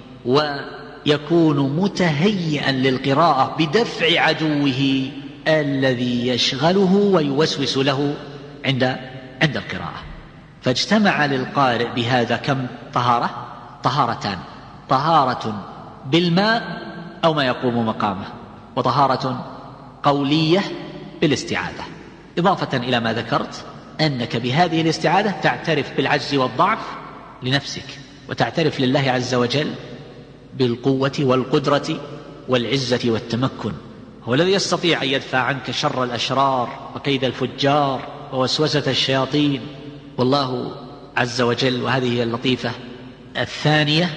ويكون متهيئا للقراءة بدفع عدوه الذي يشغله ويوسوس له عند عند القراءة. فاجتمع للقارئ بهذا كم طهارة؟ طهارتان: طهارة بالماء أو ما يقوم مقامه، وطهارة قولية بالاستعاذة. إضافة إلى ما ذكرت أنك بهذه الاستعاذة تعترف بالعجز والضعف لنفسك، وتعترف لله عز وجل بالقوة والقدرة والعزة والتمكن. هو الذي يستطيع أن يدفع عنك شر الأشرار وكيد الفجار ووسوسة الشياطين، والله عز وجل. وهذه هي اللطيفة الثانية،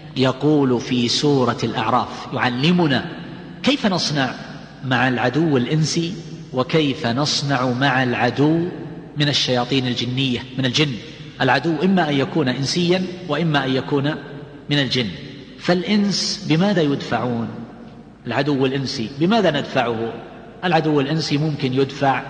يقول في سورة الأعراف يعلمنا كيف نصنع مع العدو الإنسي وكيف نصنع مع العدو من الشياطين الجنية، من الجن. العدو إما أن يكون إنسيا وإما أن يكون من الجن. فالإنس بماذا يدفعون؟ العدو الإنسي بماذا ندفعه؟ العدو الإنسي ممكن يدفع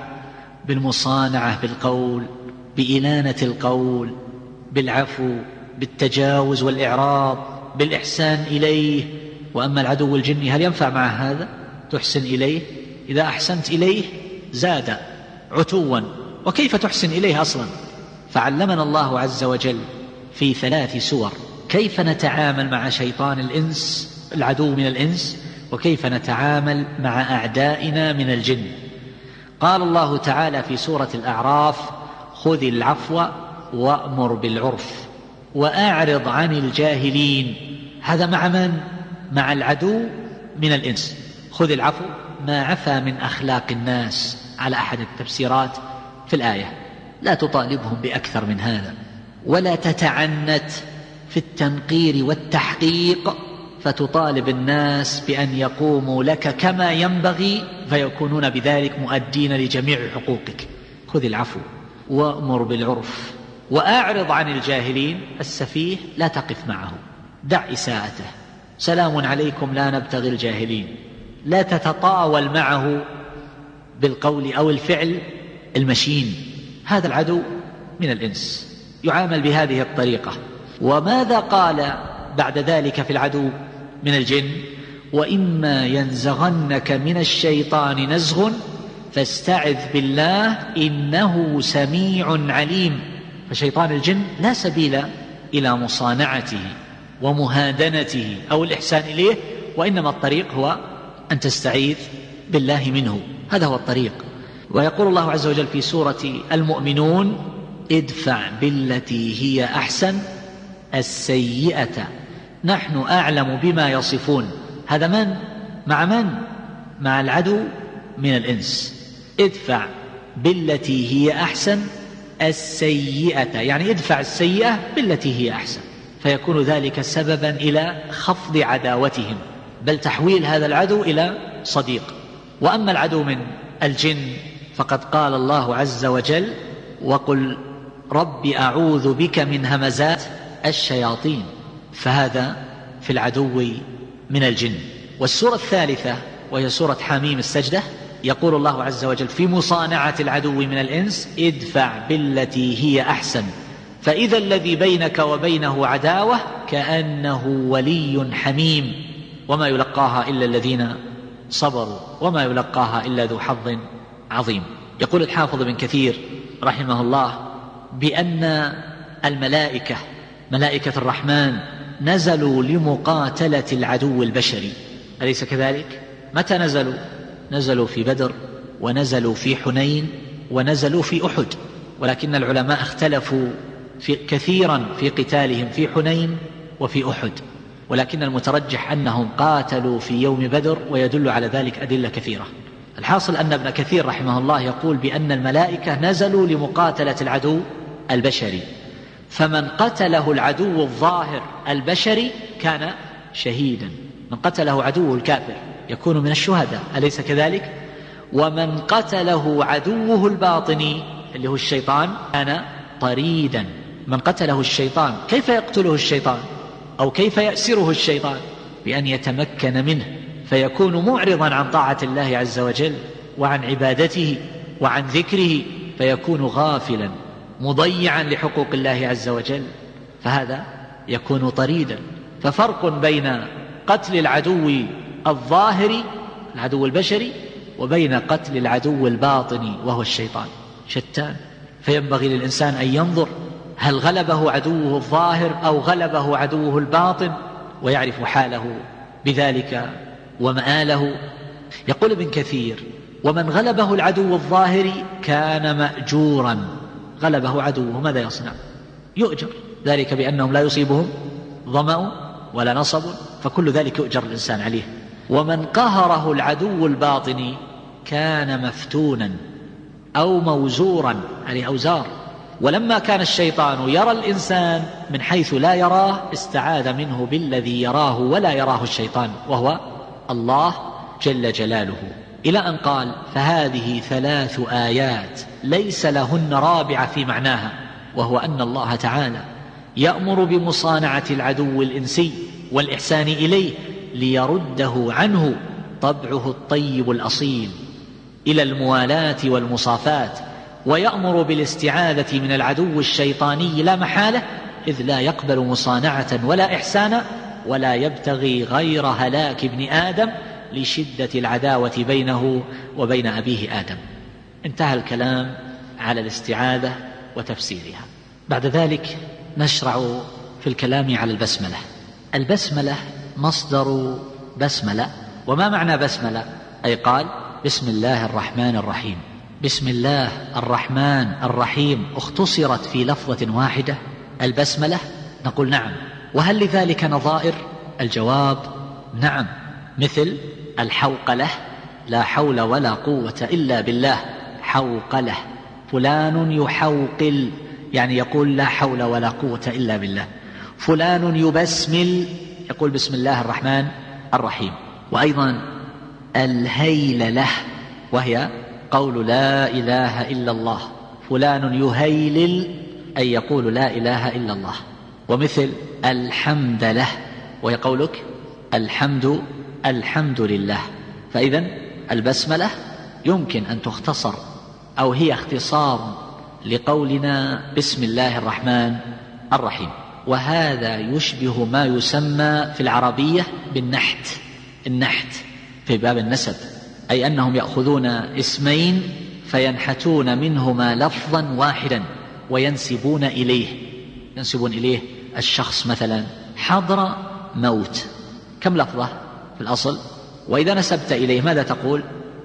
بالمصانعة بالقول، بإلانة القول، بالعفو، بالتجاوز والإعراض، بالإحسان إليه. وأما العدو الجني هل ينفع مع هذا؟ تحسن إليه، إذا أحسنت إليه زاد عتوا، وكيف تحسن إليه أصلا؟ فعلمنا الله عز وجل في ثلاث سور كيف نتعامل مع شيطان الإنس العدو من الإنس، وكيف نتعامل مع أعدائنا من الجن. قال الله تعالى في سورة الأعراف: خذ العفو وأمر بالعرف وأعرض عن الجاهلين. هذا مع من؟ مع العدو من الإنس. خذ العفو ما عفا من أخلاق الناس على أحد التفسيرات في الآية، لا تطالبهم بأكثر من هذا، ولا تتعنت في التنقير والتحقيق فتطالب الناس بأن يقوموا لك كما ينبغي، فيكونون بذلك مؤدين لجميع حقوقك. خذ العفو وأمر بالعرف وأعرض عن الجاهلين. السفيه لا تقف معه، دع إساءته، سلام عليكم لا نبتغي الجاهلين. لا تتطاول معه بالقول أو الفعل المشين. هذا العدو من الإنس يعامل بهذه الطريقة. وماذا قال بعد ذلك في العدو من الجن؟ وإما ينزغنك من الشيطان نزغ فاستعذ بالله إنه سميع عليم. فشيطان الجن لا سبيل إلى مصانعته ومهادنته أو الإحسان إليه، وإنما الطريق هو أن تستعيذ بالله منه، هذا هو الطريق. ويقول الله عز وجل في سورة المؤمنون: ادفع بالتي هي أحسن السيئة نحن أعلم بما يصفون. هذا من؟ مع من؟ مع العدو من الإنس. ادفع بالتي هي أحسن السيئة، يعني ادفع السيئة بالتي هي أحسن، فيكون ذلك سببا إلى خفض عداوتهم، بل تحويل هذا العدو إلى صديق. وأما العدو من الجن فقد قال الله عز وجل: وقل رب أعوذ بك من همزات الشياطين، فهذا في العدو من الجن. والسورة الثالثة وهي سورة حميم السجدة يقول الله عز وجل في مصانعة العدو من الإنس: ادفع بالتي هي أحسن فإذا الذي بينك وبينه عداوة كأنه ولي حميم وما يلقاها إلا الذين صبروا وما يلقاها إلا ذو حظ عظيم. يقول الحافظ ابن كثير رحمه الله بأن الملائكة ملائكة الرحمن نزلوا لمقاتلة العدو البشري، أليس كذلك؟ متى نزلوا؟ نزلوا في بدر، ونزلوا في حنين، ونزلوا في أحد، ولكن العلماء اختلفوا في كثيرا في قتالهم في حنين وفي أحد، ولكن المترجح أنهم قاتلوا في يوم بدر، ويدل على ذلك أدلة كثيرة. الحاصل أن ابن كثير رحمه الله يقول بأن الملائكة نزلوا لمقاتلة العدو البشري، فمن قتله العدو الظاهر البشري كان شهيدا، من قتله عدوه الكافر يكون من الشهداء، أليس كذلك؟ ومن قتله عدوه الباطني اللي هو الشيطان كان طريدا، من قتله الشيطان. كيف يقتله الشيطان أو كيف يأسره الشيطان؟ بأن يتمكن منه فيكون معرضا عن طاعة الله عز وجل وعن عبادته وعن ذكره، فيكون غافلا مضيعا لحقوق الله عز وجل، فهذا يكون طريدا. ففرق بين قتل العدو الظاهري العدو البشري وبين قتل العدو الباطني وهو الشيطان شتان. فينبغي للإنسان أن ينظر هل غلبه عدوه الظاهر أو غلبه عدوه الباطن، ويعرف حاله بذلك ومآله. يقول ابن كثير: ومن غلبه العدو الظاهري كان مأجورا. غلبه عدوه ماذا يصنع؟ يؤجر، ذلك بأنهم لا يصيبهم ظمأ ولا نصب، فكل ذلك يؤجر الإنسان عليه. ومن قهره العدو الباطني كان مفتونا أو موزورا، عليه أوزار. ولما كان الشيطان يرى الإنسان من حيث لا يراه استعاذ منه بالذي يراه ولا يراه الشيطان وهو الله جل جلاله، إلى أن قال: فهذه ثلاث آيات ليس لهن رابعة في معناها، وهو أن الله تعالى يأمر بمصانعة العدو الإنسي والإحسان إليه ليرده عنه طبعه الطيب الأصيل إلى الموالاة والمصافات، ويأمر بالاستعاذة من العدو الشيطاني لا محالة، إذ لا يقبل مصانعة ولا إحسانا ولا يبتغي غير هلاك ابن آدم لشدة العداوة بينه وبين أبيه آدم. انتهى الكلام على الاستعاذة وتفسيرها. بعد ذلك نشرع في الكلام على البسملة. البسملة مصدر بسملة. وما معنى بسملة؟ أي قال: بسم الله الرحمن الرحيم. بسم الله الرحمن الرحيم اختصرت في لفظة واحدة البسملة؟ نقول نعم. وهل لذلك نظائر؟ الجواب نعم، مثل الحوقلة: لا حول ولا قوة إلا بالله. حوقلة، فلان يحوقل، يعني يقول لا حول ولا قوة إلا بالله. فلان يبسمل، يقول بسم الله الرحمن الرحيم. وأيضا الهيللة، وهي قول لا إله إلا الله. فلان يهيلل، أي يقول لا إله إلا الله. ومثل الحمد له، وهي قولك الحمد الحمد لله. فإذن البسملة يمكن أن تختصر أو هي اختصار لقولنا بسم الله الرحمن الرحيم. وهذا يشبه ما يسمى في العربية بالنحت. النحت في باب النسب، أي أنهم يأخذون اسمين فينحتون منهما لفظا واحدا، وينسبون إليه ينسبون إليه الشخص مثلا حضر موت، كم لفظة في الأصل؟ وإذا نسبت إليه ماذا تقول؟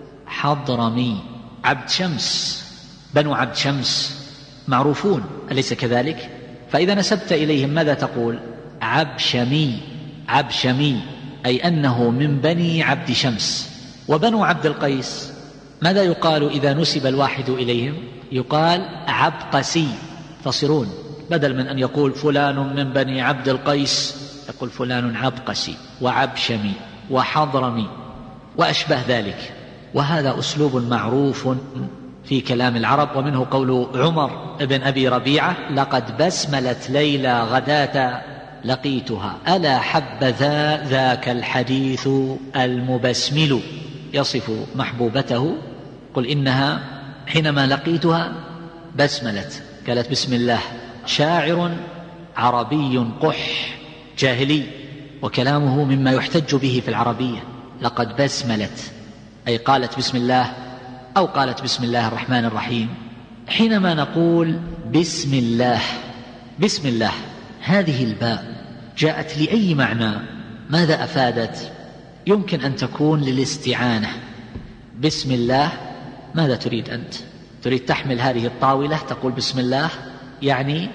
حضرمي. عبد شمس، بنو عبد شمس معروفون أليس كذلك؟ فإذا نسبت إليهم ماذا تقول؟ عبشمي. عبشمي أي أنه من بني عبد شمس. وبنو عبد القيس ماذا يقال إذا نسب الواحد إليهم؟ يقال عبقسي. تصيرون بدل من أن يقول فلان من بني عبد القيس يقول فلان عبقسي وعبشمي وحضرمي وأشبه ذلك. وهذا أسلوب معروف في كلام العرب، ومنه قول عمر بن أبي ربيعة لقد بسملت ليلى غداة لقيتها ألا حبذا ذاك الحديث المبسمل. يصف محبوبته قل إنها حينما لقيتها بسملت، قالت بسم الله. شاعر عربي قح جاهلي، وكلامه مما يحتج به في العربية. لقد بسملت أي قالت بسم الله أو قالت بسم الله الرحمن الرحيم. حينما نقول بسم الله بسم الله هذه الباء جاءت لأي معنى؟ ماذا أفادت؟ يمكن أن تكون للاستعانة. بسم الله ماذا تريد أنت؟ تريد تحمل هذه الطاولة تقول بسم الله، يعني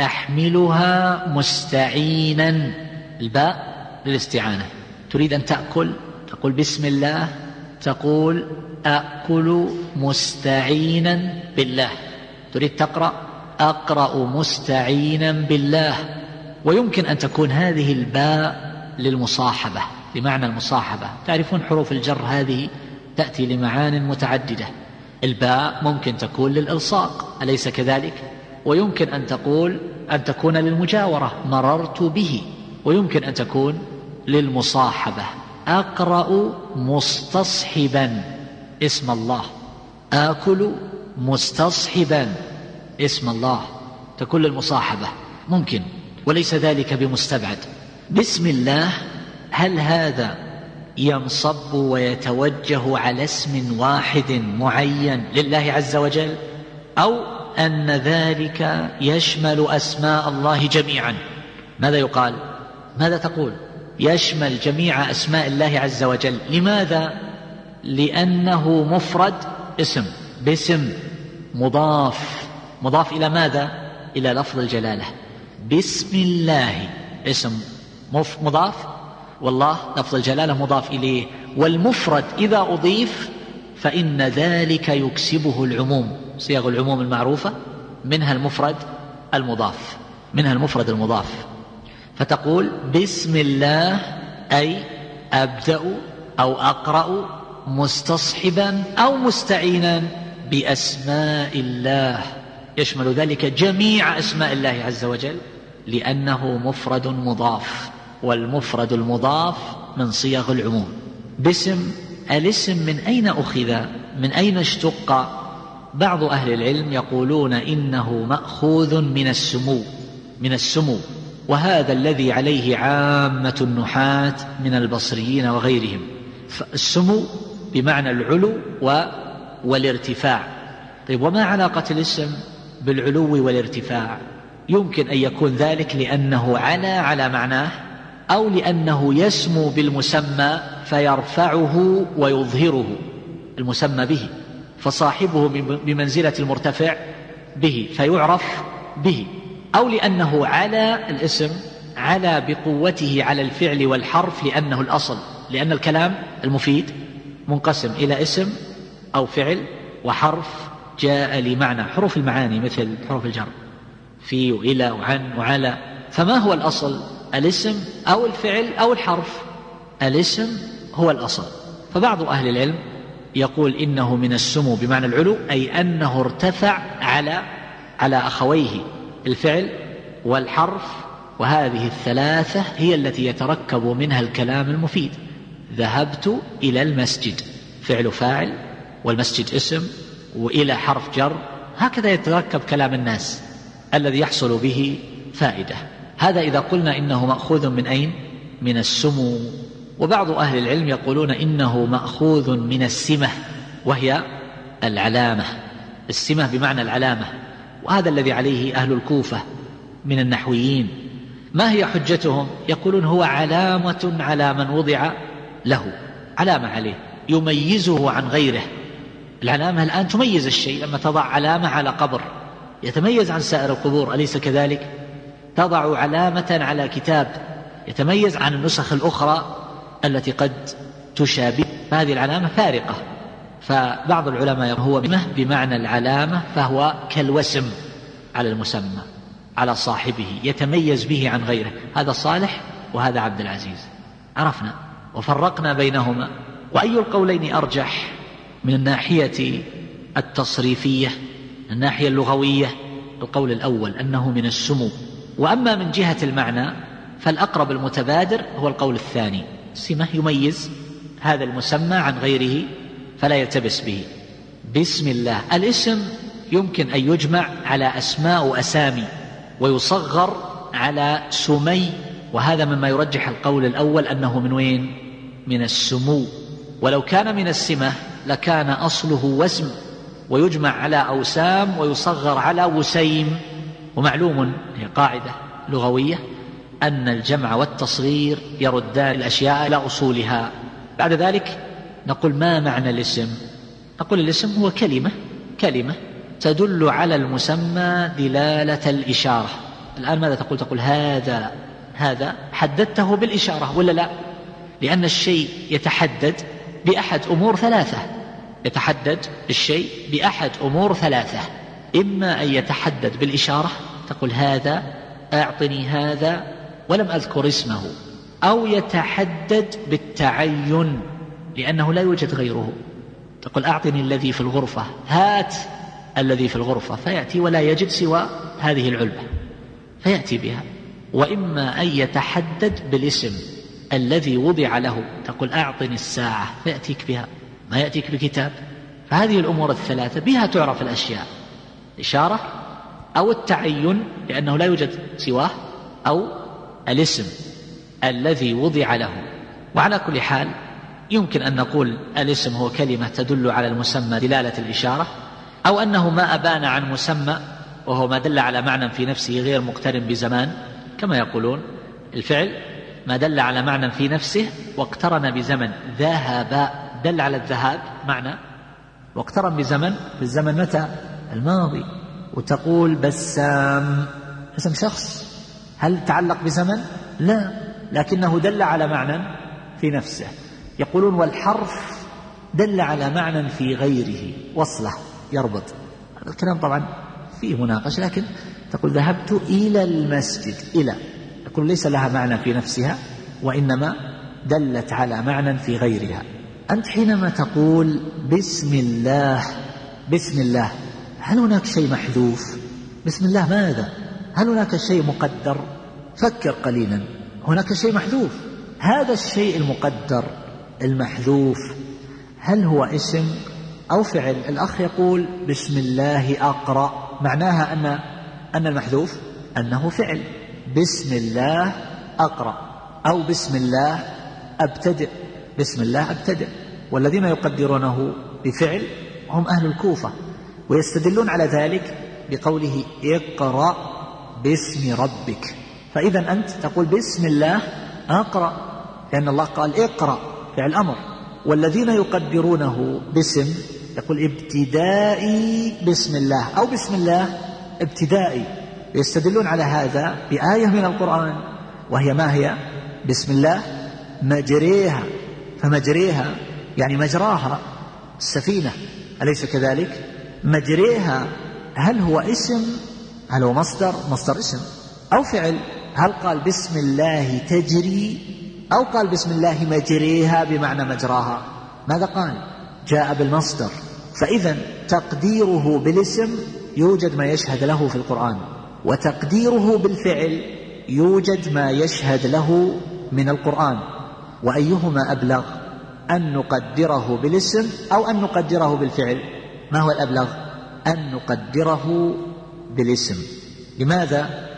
أحملها مستعينا. الباء للاستعانة. تريد أن تأكل تقول بسم الله، تقول أأكل مستعينا بالله. تريد تقرأ أقرأ مستعينا بالله. ويمكن أن تكون هذه الباء للمصاحبة، بمعنى المصاحبة. تعرفون حروف الجر هذه تأتي لمعان متعددة. الباء ممكن تكون للإلصاق أليس كذلك؟ ويمكن أن تقول أن تكون للمجاورة مررت به. ويمكن أن تكون للمصاحبة أقرأ مستصحبا اسم الله، آكل مستصحبا اسم الله، تكون للمصاحبة ممكن، وليس ذلك بمستبعد. بسم الله هل هذا ينصب ويتوجه على اسم واحد معين لله عز وجل، أو أن ذلك يشمل أسماء الله جميعا؟ ماذا يقال؟ ماذا تقول؟ يشمل جميع أسماء الله عز وجل. لماذا؟ لأنه مفرد اسم، باسم مضاف، مضاف إلى ماذا؟ إلى لفظ الجلالة. بسم الله اسم مضاف، والله لفظ الجلالة مضاف إليه. والمفرد إذا أضيف فإن ذلك يكسبه العموم، صيغ العموم المعروفة منها المفرد المضاف، منها المفرد المضاف. فتقول بسم الله أي أبدأ أو أقرأ مستصحبا أو مستعينا بأسماء الله، يشمل ذلك جميع أسماء الله عز وجل، لأنه مفرد مضاف، والمفرد المضاف من صيغ العموم. باسم، الاسم من أين أخذ؟ من أين اشتق؟ بعض أهل العلم يقولون إنه مأخوذ من السمو، من السمو، وهذا الذي عليه عامة النحاة من البصريين وغيرهم. فالسمو بمعنى العلو والارتفاع. طيب وما علاقة الاسم بالعلو والارتفاع؟ يمكن أن يكون ذلك لأنه على على معناه، أو لأنه يسمو بالمسمى فيرفعه ويظهره المسمى به، فصاحبه بمنزلة المرتفع به فيعرف به، أو لأنه على الاسم على بقوته على الفعل والحرف لأنه الأصل، لأن الكلام المفيد منقسم إلى اسم أو فعل وحرف جاء لمعنى، حروف المعاني مثل حروف الجر في وإلى وعن وعلى. فما هو الأصل؟ الاسم أو الفعل أو الحرف؟ الاسم هو الأصل. فبعض أهل العلم يقول إنه من السمو بمعنى العلو، أي أنه ارتفع على على أخويه الفعل والحرف، وهذه الثلاثة هي التي يتركب منها الكلام المفيد. ذهبت إلى المسجد، فعل فاعل، والمسجد اسم، وإلى حرف جر، هكذا يتركب كلام الناس الذي يحصل به فائدة. هذا إذا قلنا إنه مأخوذ من أين؟ من السمو. وبعض أهل العلم يقولون إنه مأخوذ من السمة، وهي العلامة. السمة بمعنى العلامة، وهذا الذي عليه أهل الكوفة من النحويين. ما هي حجتهم؟ يقولون هو علامة على من وضع له، علامة عليه يميزه عن غيره. العلامة الآن تميز الشيء، لما تضع علامة على قبر يتميز عن سائر القبور، أليس كذلك؟ تضع علامة على كتاب يتميز عن النسخ الأخرى التي قد تشابه، فهذه العلامة فارقة. فبعض العلماء يقول هو بمعنى العلامة، فهو كالوسم على المسمى على صاحبه يتميز به عن غيره. هذا صالح وهذا عبد العزيز، عرفنا وفرقنا بينهما. وأي القولين أرجح من الناحية التصريفية، الناحية اللغوية؟ القول الأول أنه من السمو. وأما من جهة المعنى فالأقرب المتبادر هو القول الثاني، سمة يميز هذا المسمى عن غيره فلا يلتبس به. بسم الله، الاسم يمكن أن يجمع على أسماء وأسامي ويصغر على سمي، وهذا مما يرجح القول الأول أنه من وين؟ من السمو. ولو كان من السمة لكان أصله وسم ويجمع على أوسام ويصغر على وسيم. ومعلوم، هي قاعدة لغوية، أن الجمع والتصغير يردان الأشياء إلى أصولها. بعد ذلك نقول ما معنى الاسم؟ نقول الاسم هو كلمة كلمة تدل على المسمى دلالة الإشارة. الآن ماذا تقول؟ تقول هذا هذا حددته بالإشارة ولا لا؟ لأن الشيء يتحدد بأحد أمور ثلاثة، يتحدد الشيء بأحد أمور ثلاثة، إما أن يتحدد بالإشارة، تقول هذا أعطني هذا ولم أذكر اسمه، أو يتحدد بالتعين لأنه لا يوجد غيره، تقول أعطني الذي في الغرفة، هات الذي في الغرفة، فيأتي ولا يجد سوى هذه العلبة فيأتي بها. وإما أن يتحدد بالاسم الذي وضع له، تقول أعطني الساعة فيأتيك بها، ما يأتيك بكتاب. فهذه الأمور الثلاثة بها تعرف الأشياء، إشارة أو التعين لأنه لا يوجد سواه، أو الاسم الذي وضع له. وعلى كل حال يمكن أن نقول الاسم هو كلمة تدل على المسمى دلالة الإشارة، أو أنه ما أبان عن مسمى وهو ما دل على معنى في نفسه غير مقترن بزمان، كما يقولون الفعل ما دل على معنى في نفسه واقترن بزمن. ذهب دل على الذهاب معنى واقترن بزمن، بالزمن متى؟ الماضي. وتقول بسام، اسم شخص، هل تعلق بزمن؟ لا، لكنه دل على معنى في نفسه. يقولون والحرف دل على معنى في غيره، وصله يربط. هذا الكلام طبعا فيه مناقشة، لكن تقول ذهبت إلى المسجد، إلى يقول ليس لها معنى في نفسها وإنما دلت على معنى في غيرها. أنت حينما تقول بسم الله، بسم الله، هل هناك شيء محذوف؟ بسم الله ماذا؟ هل هناك شيء مقدر؟ فكر قليلا، هناك شيء محذوف. هذا الشيء المقدر المحذوف هل هو اسم أو فعل؟ الأخ يقول بسم الله أقرأ، معناها أن أن المحذوف أنه فعل، بسم الله أقرأ، أو بسم الله أبتدئ، بسم الله أبتدئ. والذين يقدرونه بفعل هم أهل الكوفة، ويستدلون على ذلك بقوله اقرأ باسم ربك. فإذا أنت تقول بسم الله أقرأ لأن الله قال اقرأ فعل أمر. والذين يقدرونه باسم يقول ابتدائي بسم الله، أو بسم الله ابتدائي. يستدلون على هذا بآية من القرآن، وهي ما هي؟ بسم الله مجريها، فمجريها يعني مجراها السفينة، أليس كذلك؟ مجريها هل هو اسم؟ هل هو مصدر؟ مصدر اسم أو فعل؟ هل قال بسم الله تجري أو قال بسم الله مجريها بمعنى مجراها؟ ماذا قال؟ جاء بالمصدر. فإذا تقديره بالاسم يوجد ما يشهد له في القرآن، وتقديره بالفعل يوجد ما يشهد له من القرآن. وأيهما أبلغ، أن نقدره بالاسم أو أن نقدره بالفعل؟ ما هو الأبلغ؟ أن نقدره بالاسم. لماذا؟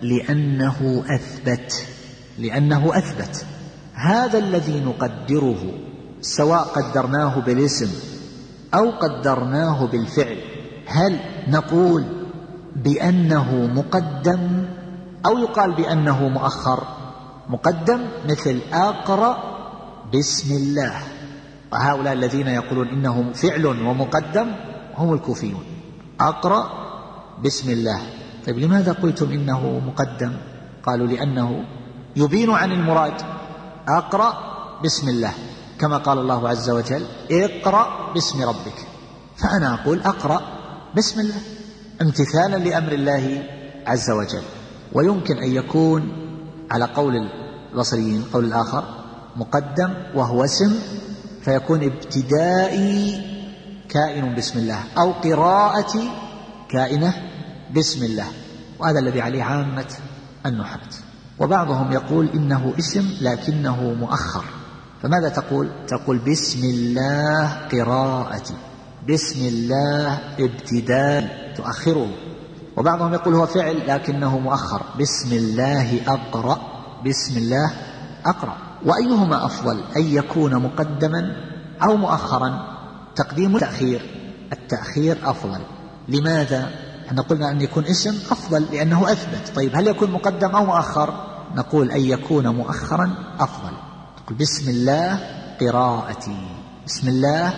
لأنه أثبت، لأنه أثبت. هذا الذي نقدره سواء قدرناه بالاسم أو قدرناه بالفعل، هل نقول بأنه مقدم أو يقال بأنه مؤخر. مقدم مثل أقرأ بسم الله، وهؤلاء الذين يقولون إنه فعل ومقدم هم الكوفيون. أقرأ بسم الله. طيب لماذا قلتم إنه مقدم؟ قالوا لأنه يبين عن المراد. أقرأ بسم الله كما قال الله عز وجل اقرأ باسم ربك، فأنا أقول أقرأ بسم الله امتثالا لأمر الله عز وجل. ويمكن أن يكون على قول البصريين قول الآخر مقدم وهو اسم، فيكون ابتدائي كائن بسم الله أو قراءتي كائنة بسم الله، وهذا الذي عليه عامة النحاة. وبعضهم يقول إنه اسم لكنه مؤخر، فماذا تقول؟ تقول بسم الله قراءتي، بسم الله ابتداء تؤخره. وبعضهم يقول هو فعل لكنه مؤخر، بسم الله أقرأ، بسم الله أقرأ. وأيهما أفضل، أن يكون مقدما أو مؤخرا؟ تقديم التأخير، التأخير أفضل. لماذا؟ احنا قلنا أن يكون اسم أفضل لأنه أثبت. طيب هل يكون مقدم أو مؤخر؟ نقول أن يكون مؤخرا أفضل. تقول بسم الله قراءتي، بسم الله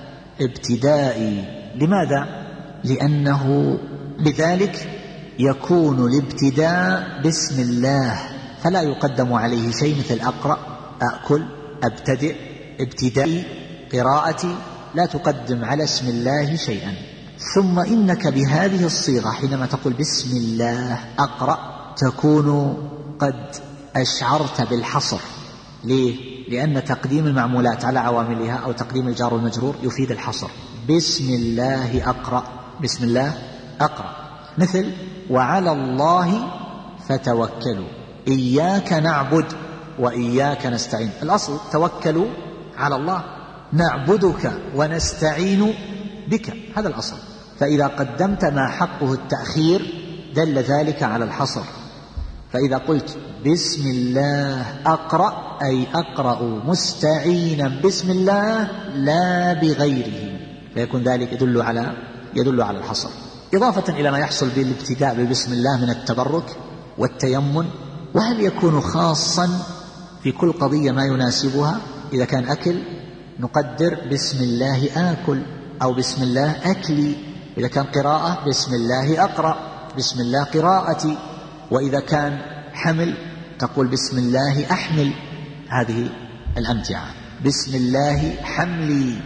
ابتدائي. لماذا؟ لأنه بذلك يكون الابتداء بسم الله، فلا يقدم عليه شيء مثل أقرأ، أأكل، أبتدئ. ابتدائي قراءتي لا تقدم على اسم الله شيئا. ثم إنك بهذه الصيغة حينما تقول بسم الله أقرأ تكون قد أشعرت بالحصر. ليه؟ لأن تقديم المعمولات على عواملها أو تقديم الجار والمجرور يفيد الحصر. بسم الله أقرأ، بسم الله أقرأ. مثل وعلى الله فتوكلوا، إياك نعبد وإياك نستعين. الأصل توكلوا على الله، نعبدك ونستعين بك، هذا الأصل. فإذا قدمت ما حقه التأخير دل ذلك على الحصر. فإذا قلت بسم الله أقرأ أي أقرأ مستعينا بسم الله لا بغيره، فيكون ذلك يدل على يدل على الحصر. إضافة إلى ما يحصل بالابتداء ببسم الله من التبرك والتيمن. وهل يكون خاصا في كل قضية ما يناسبها؟ إذا كان أكل نقدر بسم الله آكل أو بسم الله أكلي. إذا كان قراءة بسم الله أقرأ، بسم الله قراءتي. وإذا كان حمل تقول بسم الله أحمل. هذه الأمتعة بسم الله حملي،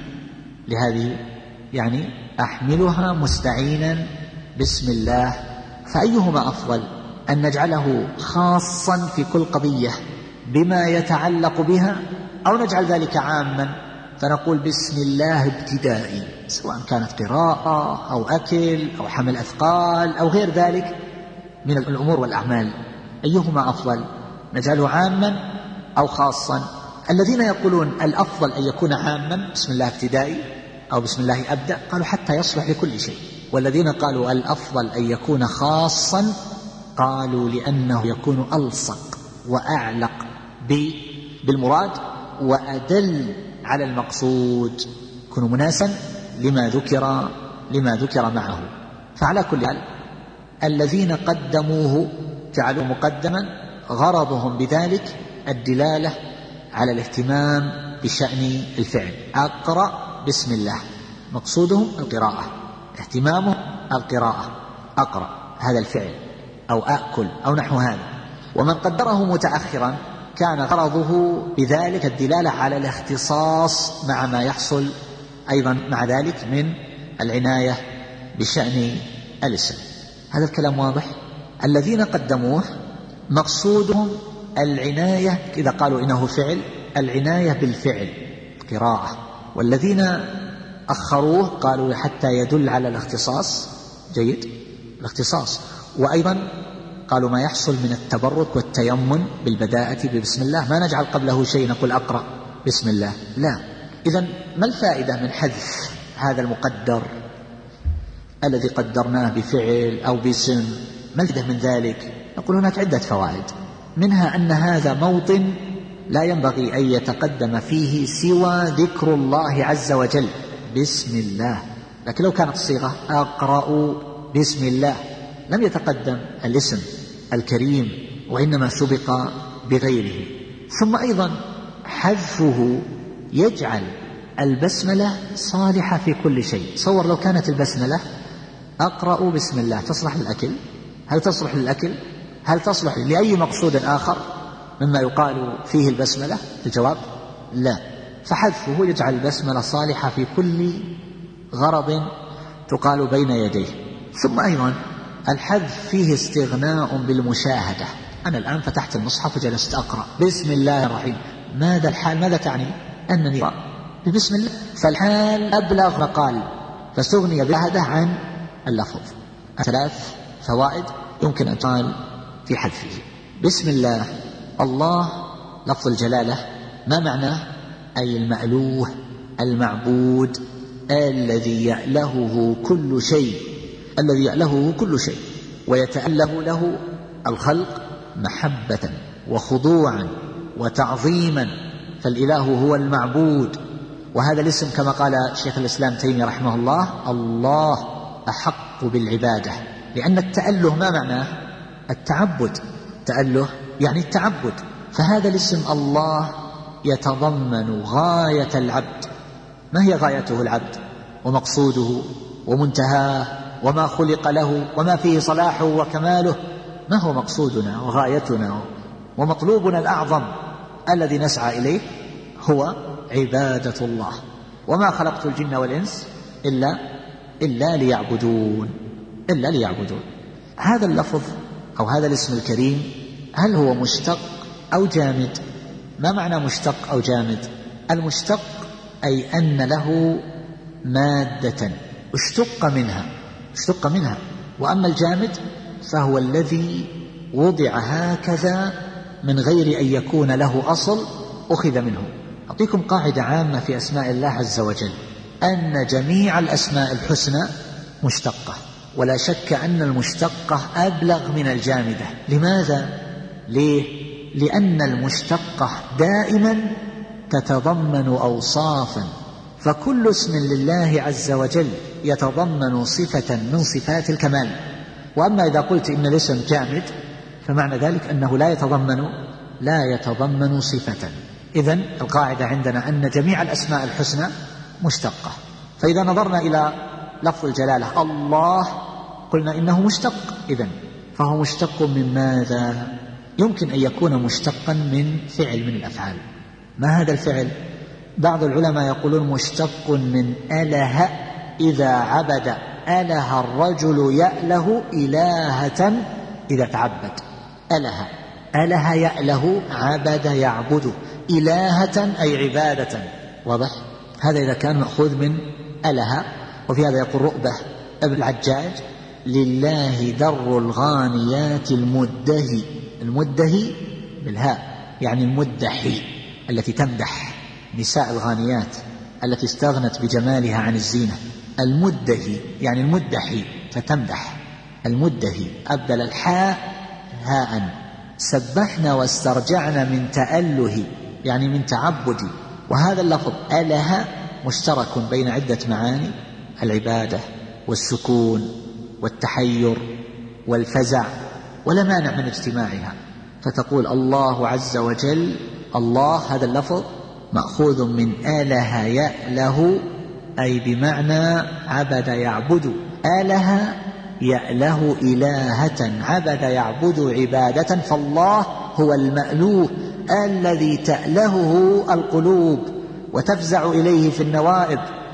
لهذه يعني أحملها مستعينا بسم الله. فأيهما أفضل، أن نجعله خاصا في كل قضية بما يتعلق بها، أو نجعل ذلك عاما فنقول بسم الله ابتدائي، سواء كانت قراءة أو أكل أو حمل أثقال أو غير ذلك من الأمور والأعمال؟ أيهما أفضل، نجعله عاما أو خاصا؟ الذين يقولون الأفضل أن يكون عاما بسم الله ابتدائي أو بسم الله أبدأ قالوا حتى يصلح لكل شيء. والذين قالوا الأفضل أن يكون خاصا قالوا لأنه يكون ألصق وأعلق بالمراد وأدل على المقصود، يكون مناسا لما ذكر لما ذكر معه. فعلى كل حال الذين قدموه جعلوه مقدما غرضهم بذلك الدلالة على الاهتمام بشأن الفعل. أقرأ بسم الله مقصودهم القراءة، اهتمامه القراءة، أقرأ هذا الفعل أو أأكل أو نحو هذا. ومن قدره متأخرا كان غرضه بذلك الدلالة على الاختصاص مع ما يحصل أيضا مع ذلك من العناية بشأن الاسم. هذا الكلام واضح. الذين قدموه مقصودهم العناية، إذا قالوا إنه فعل العناية بالفعل قراءة، والذين أخروه قالوا حتى يدل على الاختصاص. جيد، الاختصاص. وأيضا قالوا ما يحصل من التبرك والتيمن بالبداءة ببسم الله، ما نجعل قبله شيء نقول أقرأ بسم الله، لا. إذن ما الفائدة من حذف هذا المقدر الذي قدرناه بفعل أو باسم؟ ما الفائدة من ذلك؟ نقول هناك عدة فوائد، منها أن هذا موطن لا ينبغي أن يتقدم فيه سوى ذكر الله عز وجل بسم الله. لكن لو كانت الصيغة أقرأ بسم الله لم يتقدم الاسم الكريم وإنما سبق بغيره. ثم أيضا حذفه يجعل البسملة صالحة في كل شيء. تصور لو كانت البسملة أقرأ بسم الله تصلح للأكل، هل تصلح للأكل؟ هل تصلح لأي مقصود آخر مما يقال فيه البسملة؟ الجواب لا. فحذفه يجعل البسملة صالحة في كل غرض تقال بين يديه. ثم أيضا الحذف فيه استغناء بالمشاهدة. أنا الآن فتحت المصحف وجلست أقرأ بسم الله الرحيم، ماذا الحال؟ ماذا تعني؟ أنني أقرأ بسم الله، فالحال أبلغ مقال، فاستغني بالمشاهدة عن اللفظ. ثلاث فوائد يمكن أن تقال في حذفه. بسم الله، الله لفظ الجلالة، ما معناه؟ أي المألوه المعبود الذي يألهه كل شيء، الذي يألهه كل شيء ويتأله له الخلق محبة وخضوعا وتعظيما، فالإله هو المعبود. وهذا الاسم كما قال شيخ الإسلام تيمية رحمه الله: الله أحق بالعبادة، لأن التأله ما معناه؟ التعبد. تأله يعني التعبد، فهذا الاسم الله يتضمن غاية العبد. ما هي غايته العبد ومقصوده ومنتهاه وما خلق له وما فيه صلاحه وكماله؟ ما هو مقصودنا وغايتنا ومطلوبنا الأعظم الذي نسعى إليه؟ هو عبادة الله. وما خلقت الجن والإنس إلا إلا ليعبدون إلا ليعبدون. هذا اللفظ أو هذا الاسم الكريم هل هو مشتق أو جامد؟ ما معنى مشتق أو جامد؟ المشتق أي أن له مادة اشتق منها اشتق منها وأما الجامد فهو الذي وضع هكذا من غير أن يكون له أصل أخذ منه. أعطيكم قاعدة عامة في أسماء الله عز وجل، أن جميع الأسماء الحسنى مشتقة، ولا شك أن المشتقة أبلغ من الجامدة. لماذا؟ ليه؟ لأن المشتقة دائما تتضمن أوصافا، فكل اسم لله عز وجل يتضمن صفة من صفات الكمال. وأما إذا قلت إن الاسم جامد فمعنى ذلك أنه لا يتضمن لا يتضمن صفة. إذن القاعدة عندنا أن جميع الأسماء الحسنى مشتقة. فإذا نظرنا إلى لفظ الجلالة الله قلنا إنه مشتق، إذن فهو مشتق من ماذا؟ يمكن أن يكون مشتقا من فعل من الأفعال. ما هذا الفعل؟ بعض العلماء يقولون مشتق من أله إذا عبد، أله الرجل يأله إلهة إذا تعبد. أله أله يأله، عبد يعبد، إلهة أي عبادة. واضح؟ هذا إذا كان مأخوذ من أله. وفي هذا يقول رؤبة ابن العجاج: لله در الغانيات المدهي. المدهي بالهاء يعني المدحي، التي تمدح، نساء الغانيات التي استغنت بجمالها عن الزينة. المدهي يعني المدحي فتمدح. المدهي أبدل الحاء هاء. سبحنا واسترجعنا من تأله يعني من تعبدي. وهذا اللفظ أله مشترك بين عدة معاني: العبادة والسكون والتحير والفزع، ولا مانع من اجتماعها. فتقول الله عز وجل، الله هذا اللفظ مأخوذ من آله يأله، أي بمعنى عبد يعبد. آله يأله إلهة، عبد يعبد عبادة. فالله هو المألوه الذي تألهه القلوب وتفزع إليه في النوائب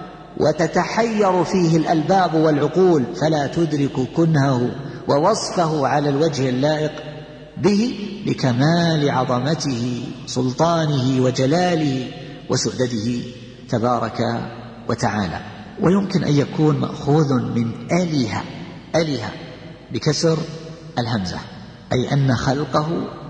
وتتحير فيه الألباب والعقول، فلا تدرك كنهه ووصفه على الوجه اللائق به لكمال عظمته سلطانه وجلاله وسؤدده تبارك وتعالى. ويمكن أن يكون مأخوذ من آلهة، آلهة بكسر الهمزة، أي أن خلقه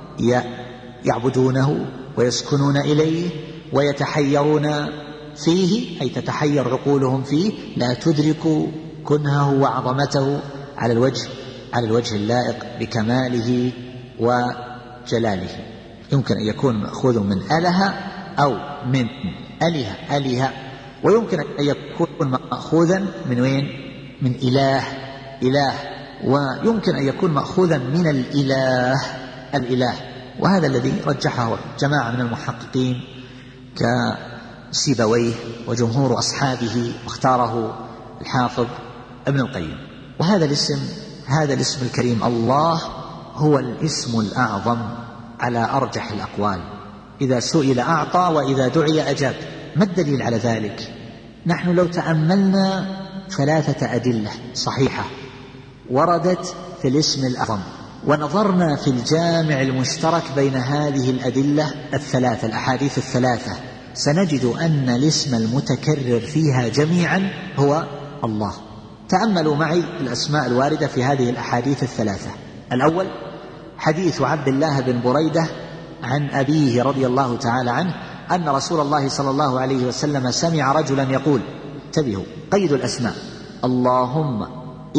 يعبدونه ويسكنون إليه ويتحيرون فيه، أي تتحير عقولهم فيه، لا تدرك كنهه وعظمته على الوجه على الوجه اللائق بكماله وجلاله. يمكن أن يكون مأخوذ من آلهة أو من آلهة آلهة ويمكن أن يكون مأخوذا من وين؟ من إله. إله ويمكن أن يكون مأخوذا من الإله الإله وهذا الذي رجحه جماعة من المحققين كسيبويه وجمهور أصحابه، واختاره الحافظ ابن القيم. وهذا الاسم هذا الاسم الكريم الله هو الاسم الأعظم على أرجح الأقوال، إذا سئل أعطى وإذا دعي أجاب. ما الدليل على ذلك؟ نحن لو تأملنا ثلاثة أدلة صحيحة وردت في الاسم الأعظم ونظرنا في الجامع المشترك بين هذه الأدلة الثلاثة الأحاديث الثلاثة، سنجد أن الاسم المتكرر فيها جميعا هو الله. تأملوا معي الأسماء الواردة في هذه الأحاديث الثلاثة. الأول حديث عبد الله بن بريدة عن أبيه رضي الله تعالى عنه أن رسول الله صلى الله عليه وسلم سمع رجلا يقول، انتبهوا قيد الأسماء، اللهم